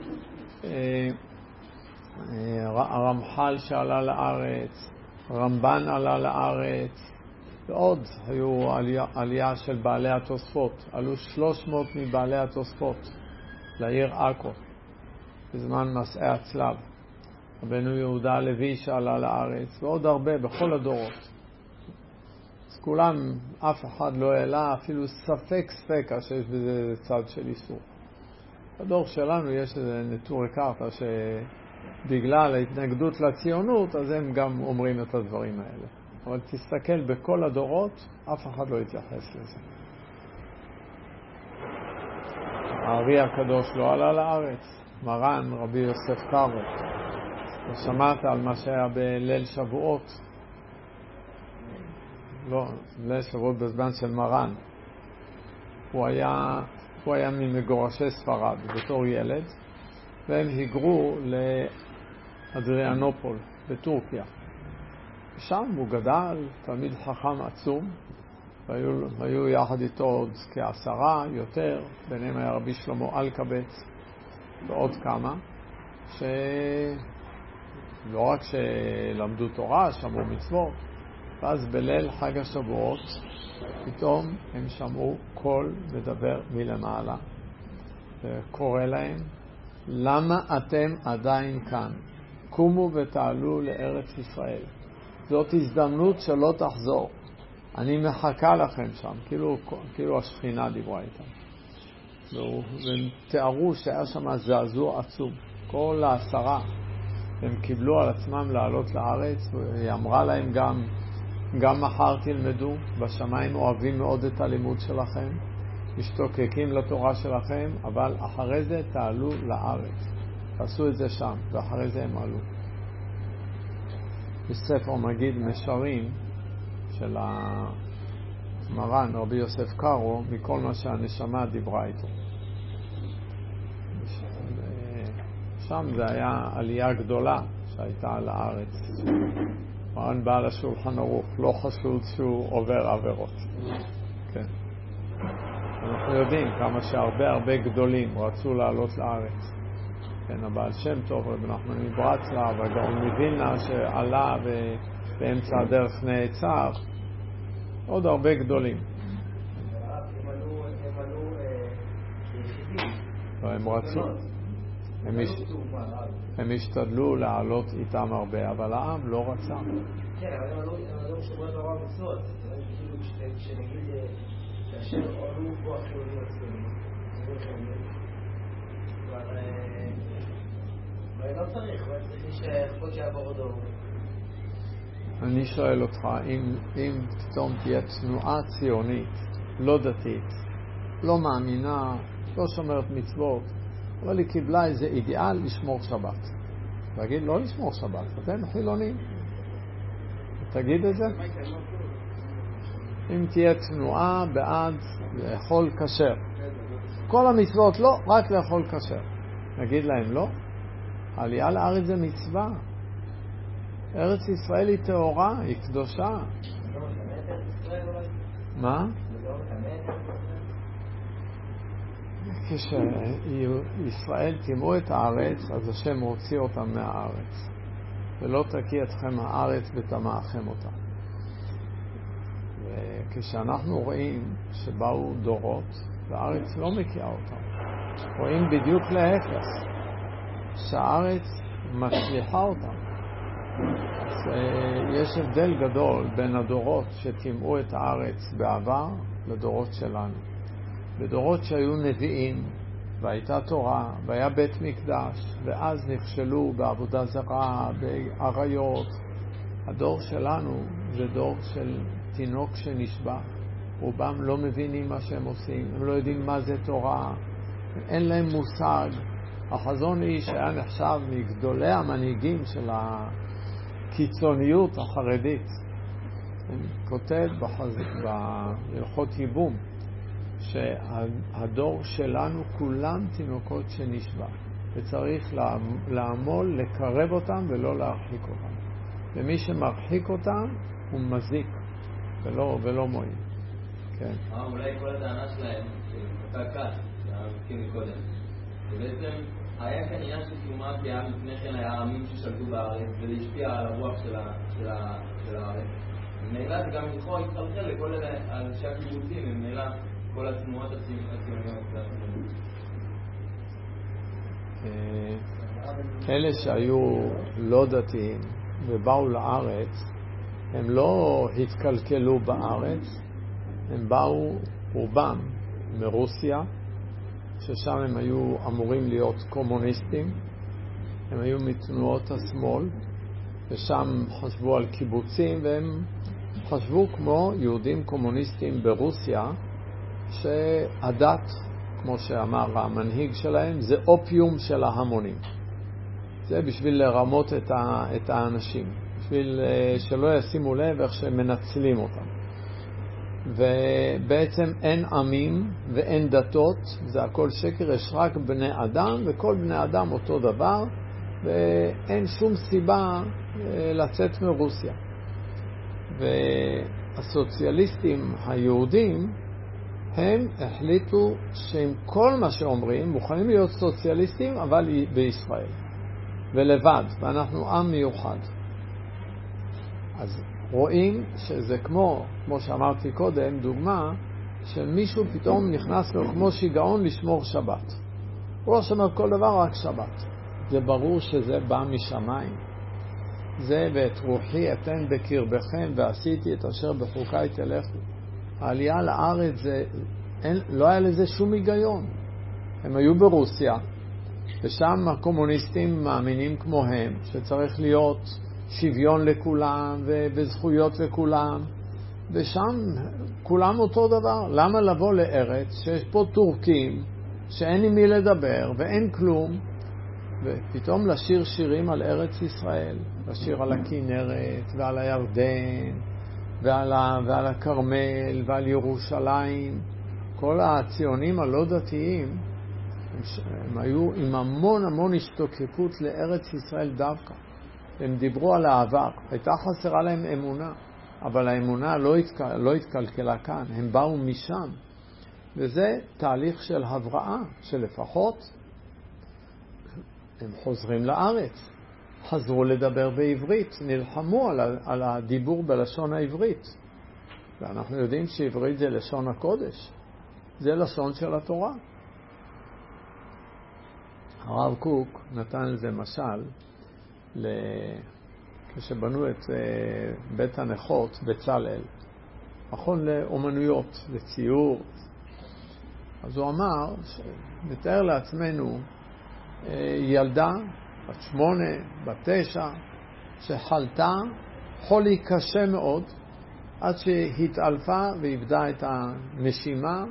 הרמח"ל שעלה לארץ, רמב"ן עלה לארץ, ועוד היו עלייה של בעלי התוספות. עלו 300 מבעלי התוספות לעיר עכו בזמן מסעי הצלב. רבנו יהודה הלוי שעלה לארץ, ועוד הרבה בכל הדורות. אז כולם, אף אחד לא העלה אפילו ספק שיש בזה צד של איסור. בדור שלנו יש איזה נטורי קרתא שבגלל ההתנגדות לציונות אז הם גם אומרים את הדברים האלה. אבל תסתכל בכל הדורות, אף אחד לא יתייחס לזה. הארי הקדוש לא עלה לארץ, מרן רבי יוסף קארו. שמעת על מה שהיה בליל שבועות? לא, ליל שבועות בזמן של מרן. הוא היה ממגורשי ספרד בתור ילד, והם היגרו לאדריאנופול בטורקיה. שם הוא גדל, תלמיד חכם עצום, והיו יחד איתו עוד כ10 יותר, ביניהם היה רבי שלמה אלקבץ ועוד כמה, שלא רק שלמדו תורה, שמעו מצוות, ואז בליל חג השבועות פתאום הם שמעו קול מדבר מלמעלה וקורא להם, למה אתם עדיין כאן? קומו ותעלו לארץ ישראל, זאת הזדמנות שלא תחזור, אני מחכה לכם שם. כאילו השכינה דיברה איתם, והם תיארו שהיה שם זעזוע עצום. כל 10 הם קיבלו על עצמם לעלות לארץ, והיא אמרה להם גם מחר תלמדו, בשמיים אוהבים מאוד את הלימוד שלכם, משתוקקים לתורה שלכם, אבל אחרי זה תעלו לארץ. עשו את זה שם, ואחרי זה הם עלו. בספר מגיד משרים של המרן רבי יוסף קארו, מכל מה שהנשמה דיברה איתו. שם זה היה עלייה גדולה שהייתה על הארץ. מרן בעל השולחן ערוך, לא חשוד שהוא עובר עבירות. כן. אנחנו יודעים כמה שהרבה גדולים רצו לעלות לארץ. כן, הבעל שם טוב, רבי נחמן מברסלב, והגאון מווילנה שעלה באמצע הדרך נעצר, עוד הרבה גדולים. הם רצו, הם השתדלו לעלות איתם הרבה, אבל העם לא רצה. כן, אבל הם עלו שומרי תורה ומצוות, כשנגיד כאשר עלו פה החילונים עצמם, אבל לא צריך, אבל צריך להישאר שיעבור דור. אני שואל אותך, אם פתאום תהיה תנועה ציונית, לא דתית, לא מאמינה, לא שומרת מצוות, אבל היא קיבלה איזה אידיאל לשמור שבת. תגיד, לא לשמור שבת, אתם חילונים. תגיד את זה. אם תהיה תנועה בעד לאכול כשר, כל המצוות לא, רק לאכול כשר. נגיד להם לא. העלייה לארץ זה מצווה. ארץ ישראל היא טהורה, היא קדושה. מה? כשישראל תימו את הארץ, אז השם הוציא אותם מהארץ. ולא תקיא אתכם הארץ ותמאכם אותה. וכשאנחנו רואים שבאו דורות, והארץ לא מקיאה אותם, רואים בדיוק להפך, שהארץ מצליחה אותם. אז יש הבדל גדול בין הדורות שתימאו את הארץ בעבר לדורות שלנו. בדורות שהיו נביאים והייתה תורה, והיה בית מקדש, ואז נכשלו בעבודה זרה, בעריות. הדור שלנו זה דור של תינוק שנשבע. רובם לא מבינים מה שהם עושים, הם לא יודעים מה זה תורה, אין להם מושג. החזון איש היה נחשב מגדולי המנהיגים של הקיצוניות החרדית. כותב בהלכות ייבום שהדור שלנו כולם תינוקות שנשבע, וצריך לעמול לקרב אותם ולא להרחיק אותם. ומי שמרחיק אותם הוא מזיק ולא מועיל. כן. אולי כל הטענה שלהם שקה קט, שהמזכים מקודם, ובעצם היה כאן עניין של קיומה, כי היה לפני כן היה עמים ששלטו בארץ ולהשפיע על הרוח של הארץ. ומילא זה גם יכול להתחלחל לכל אנשי הקיבוצים, ומילא כל התנועות הציוניות. אלה שהיו לא דתיים ובאו לארץ, הם לא התקלקלו בארץ, הם באו רובם מרוסיה, ששם הם היו אמורים להיות קומוניסטים, הם היו מתנועות השמאל, ושם חשבו על קיבוצים, והם חשבו כמו יהודים קומוניסטים ברוסיה, שהדת, כמו שאמר המנהיג שלהם, זה אופיום של ההמונים. זה בשביל לרמות את האנשים, בשביל שלא ישימו לב איך שמנצלים אותם. ובעצם אין עמים ואין דתות, זה הכל שקר, יש רק בני אדם, וכל בני אדם אותו דבר, ואין שום סיבה לצאת מרוסיה. והסוציאליסטים היהודים, הם החליטו שעם כל מה שאומרים, מוכנים להיות סוציאליסטים, אבל בישראל, ולבד, ואנחנו עם מיוחד. אז רואים שזה כמו שאמרתי קודם, דוגמה שמישהו פתאום נכנס לו כמו שיגעון לשמור שבת. הוא לא שומר כל דבר, רק שבת. זה ברור שזה בא משמיים. זה ואת רוחי אתן בקרבכם ועשיתי את אשר בחוקי תלכו. העלייה לארץ לא היה לזה שום היגיון. הם היו ברוסיה, ושם הקומוניסטים מאמינים כמוהם, שצריך להיות שוויון לכולם וזכויות לכולם, ושם כולם אותו דבר. למה לבוא לארץ שיש פה טורקים שאין עם מי לדבר ואין כלום, ופתאום לשיר שירים על ארץ ישראל, לשיר על הכנרת ועל הירדן ועל הכרמל ועל ירושלים. כל הציונים הלא דתיים הם היו עם המון השתוקקות לארץ ישראל דווקא. הם דיברו על העבר, הייתה חסרה להם אמונה, אבל האמונה לא התקלקלה כאן, הם באו משם. וזה תהליך של הבראה, שלפחות הם חוזרים לארץ, חזרו לדבר בעברית, נלחמו על הדיבור בלשון העברית. ואנחנו יודעים שעברית זה לשון הקודש, זה לשון של התורה. הרב קוק נתן לזה משל, כשבנו את בית הנכות בצלאל, מכון לאומנויות, לציור. אז הוא אמר, נתאר לעצמנו ילדה, בת 8, בת 9, שחלתה חולי קשה מאוד, עד שהתעלפה ואיבדה את הנשימה,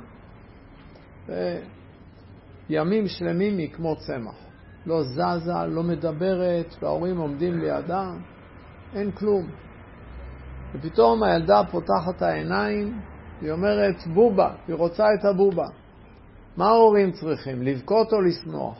וימים שלמים היא כמו צמח. לא זזה, לא מדברת, וההורים עומדים לידה, אין כלום. ופתאום הילדה פותחת העיניים, היא אומרת בובה, היא רוצה את הבובה. מה ההורים צריכים? לבכות או לשמוח?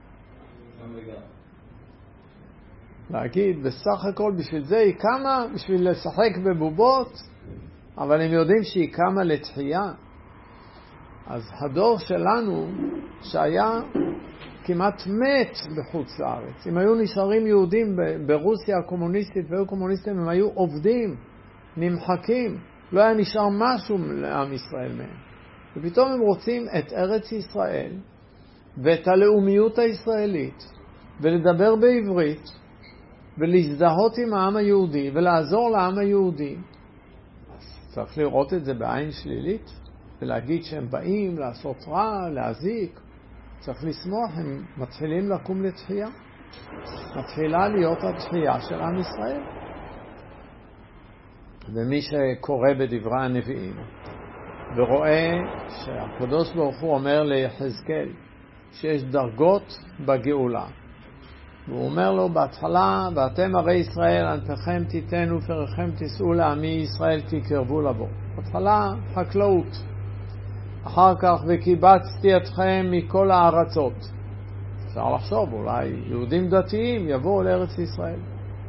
להגיד, בסך הכל בשביל זה היא קמה, בשביל לשחק בבובות, אבל הם יודעים שהיא קמה לתחייה. אז הדור שלנו, שהיה כמעט מת בחוץ לארץ, אם היו נשארים יהודים ברוסיה הקומוניסטית והיו קומוניסטים, הם היו עובדים, נמחקים, לא היה נשאר משהו לעם ישראל מהם. ופתאום הם רוצים את ארץ ישראל ואת הלאומיות הישראלית, ולדבר בעברית, ולהזדהות עם העם היהודי, ולעזור לעם היהודי. אז צריך לראות את זה בעין שלילית, ולהגיד שהם באים לעשות רע, להזיק. צריך לשמוח, הם מתחילים לקום לתחייה. מתחילה להיות התחייה של עם ישראל. ומי שקורא בדברי הנביאים ורואה שהקדוש ברוך הוא אומר ליחזקאל שיש דרגות בגאולה, והוא אומר לו בהתחלה, ואתם הרי ישראל, ענפיכם תיתנו ופריכם תישאו לעמי ישראל תקרבו לבוא. בהתחלה חקלאות, אחר כך וקיבצתי אתכם מכל הארצות. אפשר לחשוב, אולי יהודים דתיים יבואו לארץ ישראל.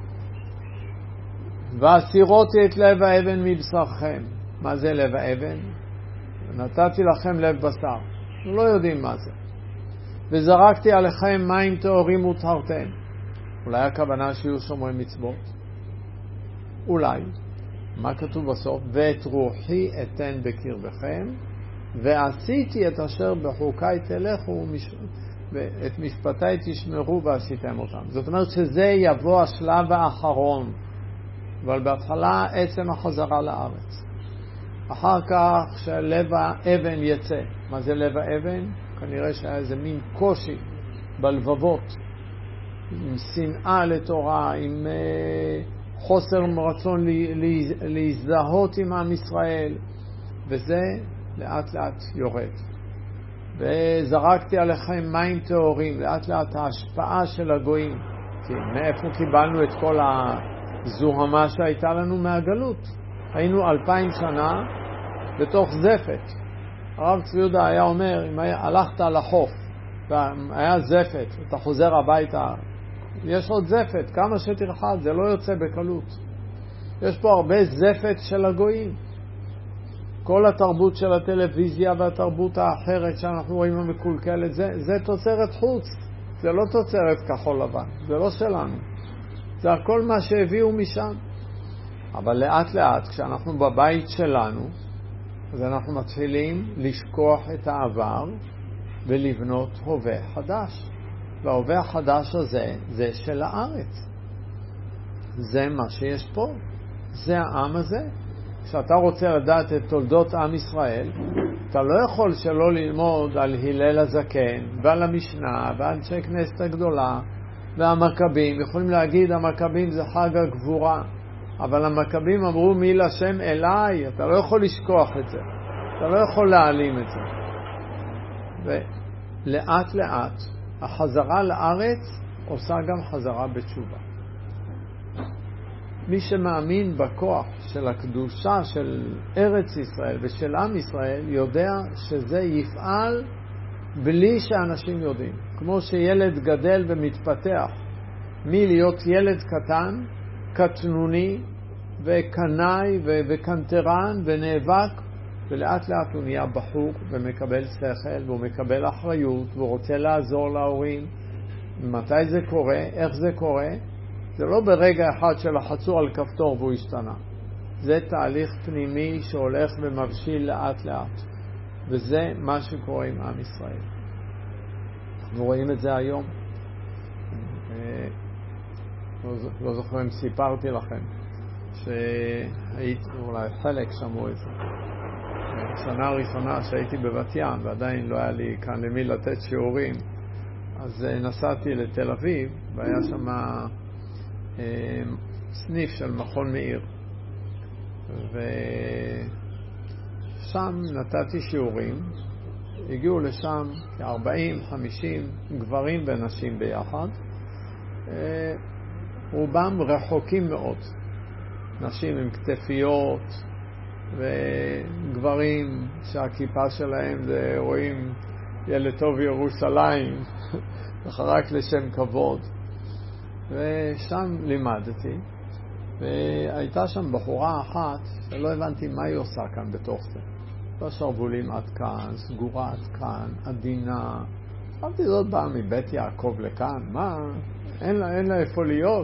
והסירותי את לב האבן מבשרכם. מה זה לב האבן? נתתי לכם לב בשר. אנחנו לא יודעים מה זה. וזרקתי עליכם מים טהורים וטהרתם. אולי הכוונה שיהיו שומרי מצוות? אולי. מה כתוב בסוף? ואת רוחי אתן בקרבכם, ועשיתי את אשר בחוקי תלכו, ואת משפטי תשמרו ועשיתם אותם. זאת אומרת שזה יבוא השלב האחרון, אבל בהתחלה עצם החזרה לארץ. אחר כך שלב האבן יצא. מה זה לב האבן? כנראה שהיה איזה מין קושי בלבבות, עם שנאה לתורה, עם חוסר רצון להזדהות עם עם ישראל, וזה לאט לאט יורד. וזרקתי עליכם מים טהורים, לאט לאט ההשפעה של הגויים, כי מאיפה קיבלנו את כל הזוהמה שהייתה לנו מהגלות? היינו 2000 שנה בתוך זפת. הרב צבי יהודה היה אומר, אם הלכת לחוף והיה זפת, אתה חוזר הביתה, יש עוד זפת, כמה שתרחד, זה לא יוצא בקלות. יש פה הרבה זפת של הגויים. כל התרבות של הטלוויזיה והתרבות האחרת שאנחנו רואים המקולקלת, זה תוצרת חוץ, זה לא תוצרת כחול לבן, זה לא שלנו. זה הכל מה שהביאו משם. אבל לאט לאט, כשאנחנו בבית שלנו, אז אנחנו מתחילים לשכוח את העבר ולבנות הווה חדש. וההווה החדש הזה, זה של הארץ. זה מה שיש פה. זה העם הזה. כשאתה רוצה לדעת את תולדות עם ישראל, אתה לא יכול שלא ללמוד על הלל הזקן ועל המשנה ועל אנשי כנסת הגדולה והמכבים. יכולים להגיד המכבים זה חג הגבורה, אבל המכבים אמרו מי לשם אליי. אתה לא יכול לשכוח את זה, אתה לא יכול להעלים את זה. ולאט לאט החזרה לארץ עושה גם חזרה בתשובה. מי שמאמין בכוח של הקדושה של ארץ ישראל ושל עם ישראל יודע שזה יפעל בלי שאנשים יודעים. כמו שילד גדל ומתפתח מלהיות ילד קטן, קטנוני וקנאי וקנטרן ונאבק, ולאט לאט הוא נהיה בחור ומקבל שכל והוא מקבל אחריות והוא רוצה לעזור להורים. מתי זה קורה? איך זה קורה? זה לא ברגע אחד שלחצו על כפתור והוא השתנה. זה תהליך פנימי שהולך ומבשיל לאט לאט. וזה מה שקורה עם עם ישראל. אנחנו רואים את זה היום. לא זוכר אם סיפרתי לכם שהייתי, אולי חלק שמעו את זה. השנה הראשונה שהייתי בבת ים ועדיין לא היה לי כאן למי לתת שיעורים, אז נסעתי לתל אביב והיה שם סניף של מכון מאיר, ושם נתתי שיעורים. הגיעו לשם 40-50 גברים ונשים ביחד, רובם רחוקים מאוד, נשים עם כתפיות וגברים שהכיפה שלהם זה רואים ילד טוב ירושלים רק לשם כבוד. ושם לימדתי, והייתה שם בחורה אחת שלא הבנתי מה היא עושה כאן בתוך זה. בשרבולים עד כאן, סגורה עד כאן, עדינה. חשבתי זאת באה מבית יעקב לכאן, מה? אין לה איפה להיות.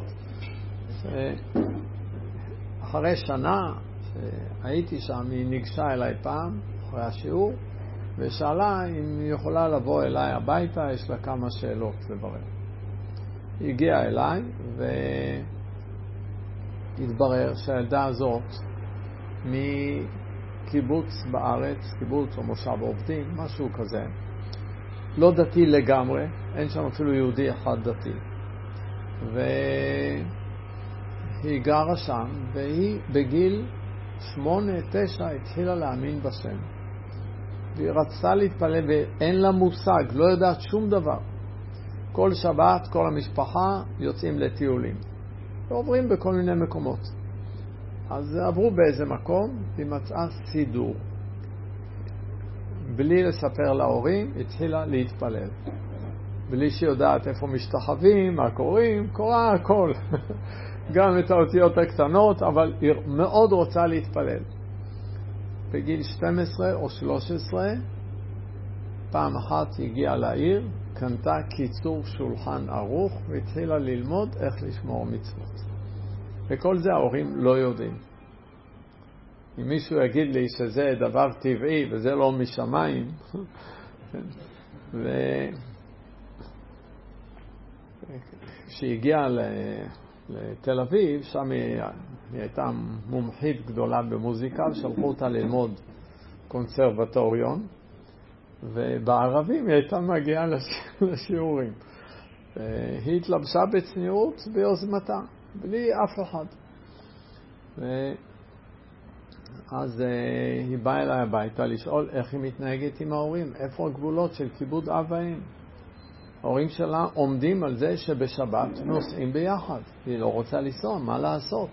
אחרי שנה שהייתי שם, היא ניגשה אליי פעם אחרי השיעור ושאלה אם היא יכולה לבוא אליי הביתה, יש לה כמה שאלות לברר. היא הגיעה אליי והתברר שהילדה הזאת מקיבוץ בארץ, קיבוץ או מושב עובדים, משהו כזה, לא דתי לגמרי, אין שם אפילו יהודי אחד דתי. והיא גרה שם, והיא בגיל 8-9 התחילה להאמין בשם. והיא רצתה להתפלל ואין לה מושג, לא יודעת שום דבר. כל שבת, כל המשפחה יוצאים לטיולים. ועוברים בכל מיני מקומות. אז עברו באיזה מקום, והיא מצאה סידור. בלי לספר להורים, התחילה להתפלל. בלי שיודעת איפה משתחווים, מה קוראים, קורא הכל. גם את האותיות הקטנות, אבל היא מאוד רוצה להתפלל. בגיל 12 או 13, פעם אחת היא הגיעה לעיר, קנתה קיצור שולחן ערוך, והתחילה ללמוד איך לשמור מצוות. וכל זה ההורים לא יודעים. אם מישהו יגיד לי שזה דבר טבעי וזה לא משמיים, כשהגיעה לתל אביב, שם היא הייתה מומחית גדולה במוזיקה, ושלחו אותה ללמוד קונסרבטוריון, ובערבים היא הייתה מגיעה לשיעורים. היא התלבשה בצניעות ביוזמתה, בלי אף אחד. אז היא באה אליי הביתה לשאול איך היא מתנהגת עם ההורים, איפה הגבולות של כיבוד אב ואם. ההורים שלה עומדים על זה שבשבת נוסעים ביחד. היא לא רוצה לנסוע, מה לעשות?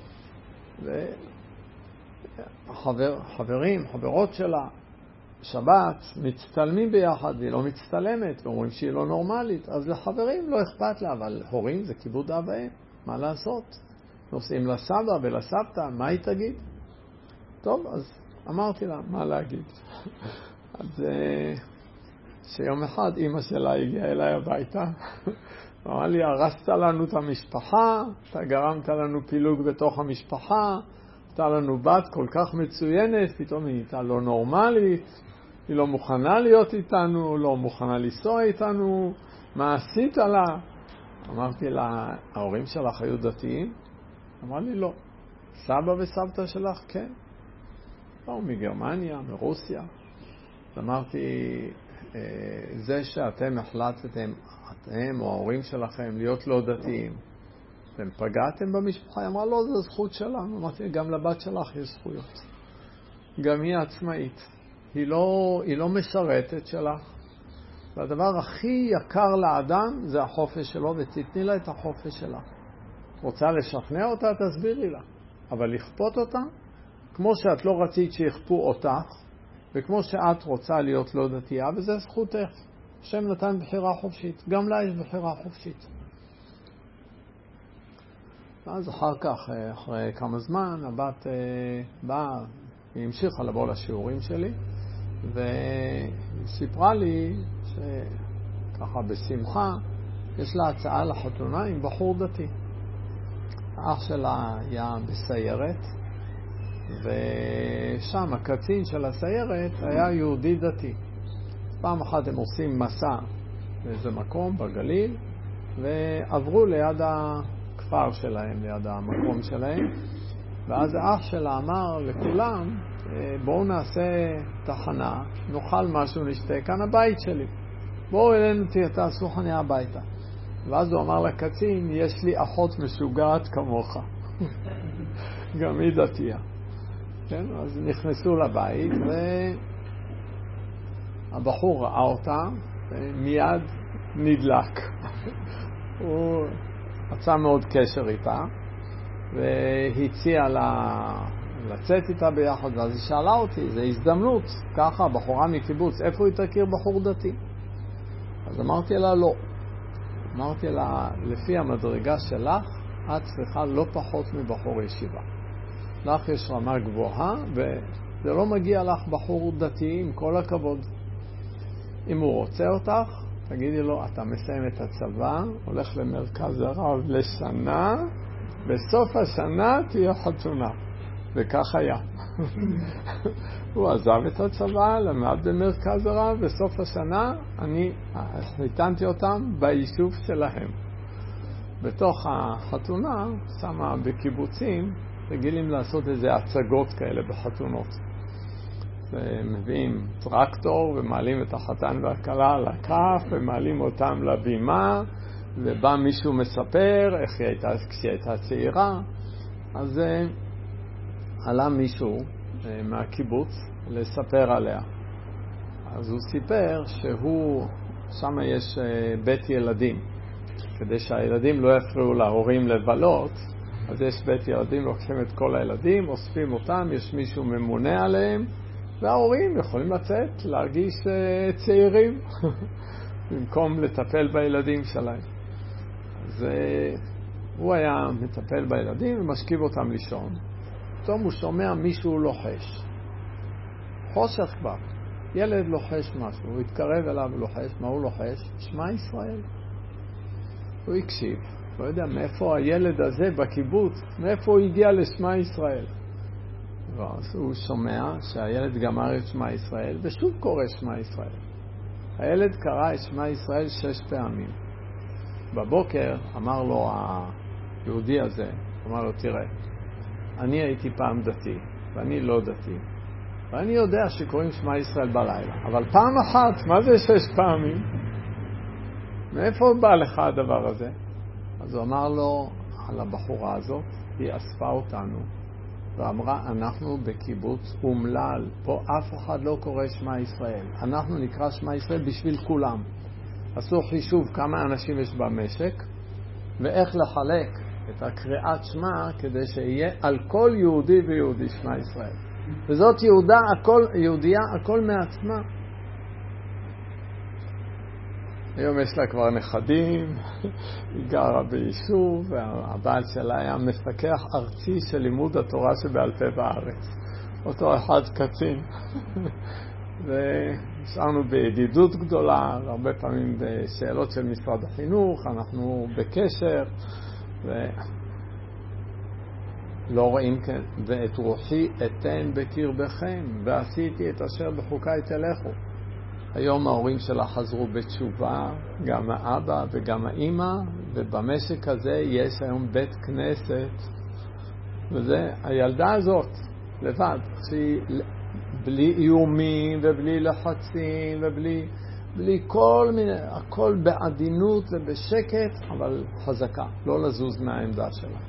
חברות שלה, שבת, מצטלמים ביחד, והיא לא מצטלמת, ואומרים שהיא לא נורמלית. אז לחברים לא אכפת לה, אבל הורים זה כיבוד אב ואם. מה לעשות? נוסעים לסבא ולסבתא, מה היא תגיד? טוב, אז אמרתי לה, מה להגיד? אז שיום אחד אמא שלה הגיעה אליי הביתה, אמרה לי, הרסת לנו את המשפחה, אתה גרמת לנו פילוג בתוך המשפחה, הייתה לנו בת כל כך מצוינת, פתאום היא הייתה לא נורמלית, היא לא מוכנה להיות איתנו, לא מוכנה לנסוע איתנו, מה עשית לה? אמרתי לה, ההורים שלך היו דתיים? אמרה לי, לא. סבא וסבתא שלך? כן. באו מגרמניה, מרוסיה. אז אמרתי, זה שאתם החלטתם, אתם או ההורים שלכם, להיות לא דתיים, אתם פגעתם במשפחה? היא אמרה, לא, זו זכות שלנו. אמרתי, גם לבת שלך יש זכויות. גם היא עצמאית. היא לא משרתת שלך. והדבר הכי יקר לאדם זה החופש שלו, ותתני לה את החופש שלה. רוצה לשכנע אותה, תסבירי לה. אבל לכפות אותה, כמו שאת לא רצית שיכפו אותך, וכמו שאת רוצה להיות לא דתייה, וזה זכותך. השם נתן בחירה חופשית. גם לה יש בחירה חופשית. אז אחר כך, אחרי כמה זמן, הבת באה, היא המשיכה לבוא לשיעורים שלי, וסיפרה לי שככה בשמחה, יש לה הצעה לחתונה עם בחור דתי. האח שלה היה בסיירת, ושם הקצין של הסיירת היה יהודי דתי. פעם אחת הם עושים מסע באיזה מקום בגליל, ועברו ליד הכפר שלהם, ליד המקום שלהם, ואז האח שלה אמר לכולם, בואו נעשה תחנה, נאכל משהו, נשתה, כאן הבית שלי. בואו אלינו, תעשו חניה הביתה. ואז הוא אמר לקצין, יש לי אחות משוגעת כמוך. גם היא דתייה. כן? אז נכנסו לבית, והבחור ראה אותה, מיד נדלק. הוא רצה מאוד קשר איתה, והציע לה לצאת איתה ביחד, ואז היא שאלה אותי, זה הזדמנות, ככה, בחורה מקיבוץ, איפה היא תכיר בחור דתי? אז אמרתי לה, לא. אמרתי לה, לפי המדרגה שלך, את צריכה לא פחות מבחור ישיבה. לך יש רמה גבוהה, וזה לא מגיע לך בחור דתי, עם כל הכבוד. אם הוא רוצה אותך, תגידי לו, אתה מסיים את הצבא, הולך למרכז הרב לשנה, בסוף השנה תהיה חתונה. וכך היה. הוא עזב את הצבא, למד במרכז הרב, בסוף השנה אני חיתנתי אותם ביישוב שלהם. בתוך החתונה, שמה בקיבוצים, רגילים לעשות איזה הצגות כאלה בחתונות. מביאים טרקטור ומעלים את החתן והכלה על הכף ומעלים אותם לבימה, ובא מישהו מספר איך היא הייתה כשהיא הייתה צעירה. אז עלה מישהו מהקיבוץ לספר עליה. אז הוא סיפר שהוא, שם יש בית ילדים, כדי שהילדים לא יפריעו להורים לבלות. אז יש בית ילדים, לוקחים את כל הילדים, אוספים אותם, יש מישהו ממונה עליהם, וההורים יכולים לצאת, להרגיש צעירים, במקום לטפל בילדים שלהם. אז הוא היה מטפל בילדים ומשכיב אותם לישון. פתאום הוא שומע מישהו לוחש. חושך כבר. ילד לוחש משהו, הוא התקרב אליו ולוחש. מה הוא לוחש? שמע ישראל. הוא הקשיב. לא יודע מאיפה הילד הזה בקיבוץ, מאיפה הוא הגיע לשמע ישראל. ואז הוא שומע שהילד גמר את שמע ישראל, ושוב קורא שמע ישראל. הילד קרא את שמע ישראל 6 פעמים. בבוקר אמר לו היהודי הזה, אמר לו, תראה, אני הייתי פעם דתי, ואני לא דתי. ואני יודע שקוראים שמע ישראל בלילה, אבל פעם אחת, מה זה 6 פעמים? מאיפה בא לך הדבר הזה? אז הוא אמר לו על הבחורה הזאת, היא אספה אותנו ואמרה, אנחנו בקיבוץ אומלל, פה אף אחד לא קורא שמע ישראל, אנחנו נקרא שמע ישראל בשביל כולם. עשו חישוב כמה אנשים יש במשק ואיך לחלק את הקריאת שמע כדי שיהיה על כל יהודי ויהודי שמע ישראל. וזאת יהודייה הכל מעצמה. היום יש לה כבר נכדים, היא גרה ביישוב, והבעל שלה היה מפקח ארצי של לימוד התורה שבעל פה בארץ. אותו אחד קצין. ונשארנו בידידות גדולה, הרבה פעמים בשאלות של משרד החינוך, אנחנו בקשר, לא רואים כן, ואת רוחי אתן בקרבכם, ועשיתי את אשר בחוקיי תלכו. היום ההורים שלה חזרו בתשובה, גם האבא וגם האמא, ובמשק הזה יש היום בית כנסת, וזה הילדה הזאת, לבד, בלי איומים ובלי לחצים ובלי כל מיני, הכל בעדינות ובשקט, אבל חזקה, לא לזוז מהעמדה שלה.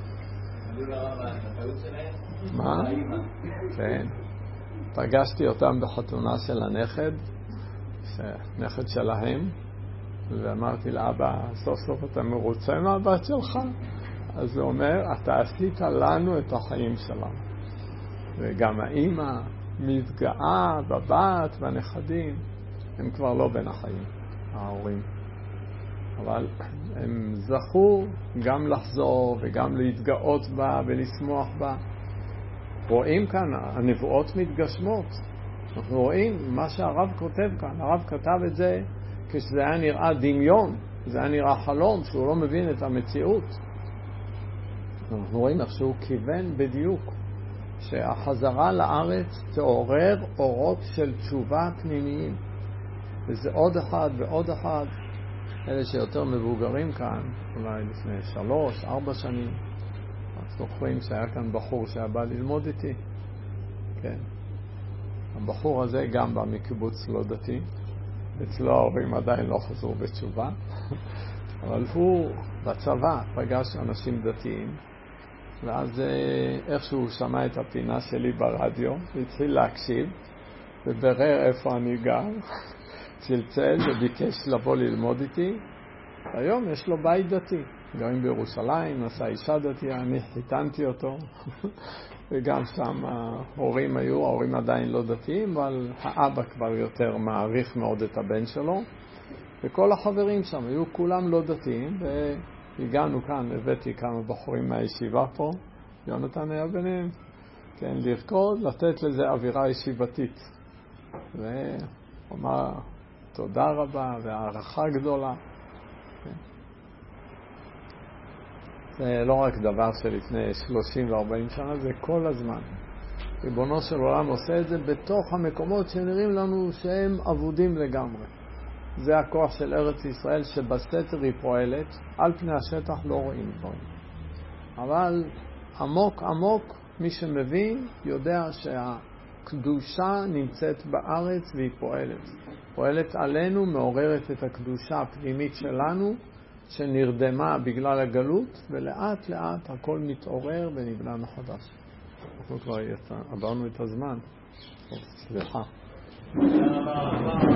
מה? כן. פגשתי אותם בחתונה של הנכד, נכד שלהם, ואמרתי לאבא, סוף סוף אתה מרוצה מהבת שלך? אז הוא אומר, אתה עשית לנו את החיים שלנו. וגם האמא מתגאה בבת והנכדים, הם כבר לא בין החיים, ההורים. אבל הם זכו גם לחזור וגם להתגאות בה ולשמוח בה. רואים כאן, הנבואות מתגשמות. אנחנו רואים מה שהרב כותב כאן. הרב כתב את זה כשזה היה נראה דמיון, זה היה נראה חלום, שהוא לא מבין את המציאות. אנחנו רואים איך שהוא כיוון בדיוק, שהחזרה לארץ תעורר אורות של תשובה פנימיים. וזה עוד אחד ועוד אחד. אלה שיותר מבוגרים כאן, אולי לפני 3-4 שנים, אז זוכרים שהיה כאן בחור שהיה בא ללמוד איתי. כן. הבחור הזה גם בא מקיבוץ לא דתי, אצלו ההורים עדיין לא חזרו בתשובה, אבל הוא בצבא פגש אנשים דתיים, ואז איכשהו שמע את הפינה שלי ברדיו, והתחיל להקשיב, וברר איפה אני גר, צלצל וביקש לבוא ללמוד איתי. היום יש לו בית דתי, גרים בירושלים, עשה אישה דתייה, אני חיתנתי אותו, וגם שם ההורים עדיין לא דתיים, אבל האבא כבר יותר מעריך מאוד את הבן שלו, וכל החברים שם היו כולם לא דתיים, והגענו כאן, הבאתי כמה בחורים מהישיבה פה, יונתן היה ביניהם, כן, לרקוד, לתת לזה אווירה ישיבתית. והוא אמר, תודה רבה והערכה גדולה. כן. זה לא רק דבר שלפני 30 ו-40 שנה, זה כל הזמן. ריבונו של עולם עושה את זה בתוך המקומות שנראים לנו שהם עבודים לגמרי. זה הכוח של ארץ ישראל שבסתר היא פועלת, על פני השטח לא רואים דברים. אבל עמוק עמוק מי שמבין יודע הקדושה נמצאת בארץ והיא פועלת עלינו, מעוררת את הקדושה הפנימית שלנו שנרדמה בגלל הגלות, ולאט לאט הכל מתעורר ונבנה מחדש. אנחנו כבר עברנו את הזמן. סליחה.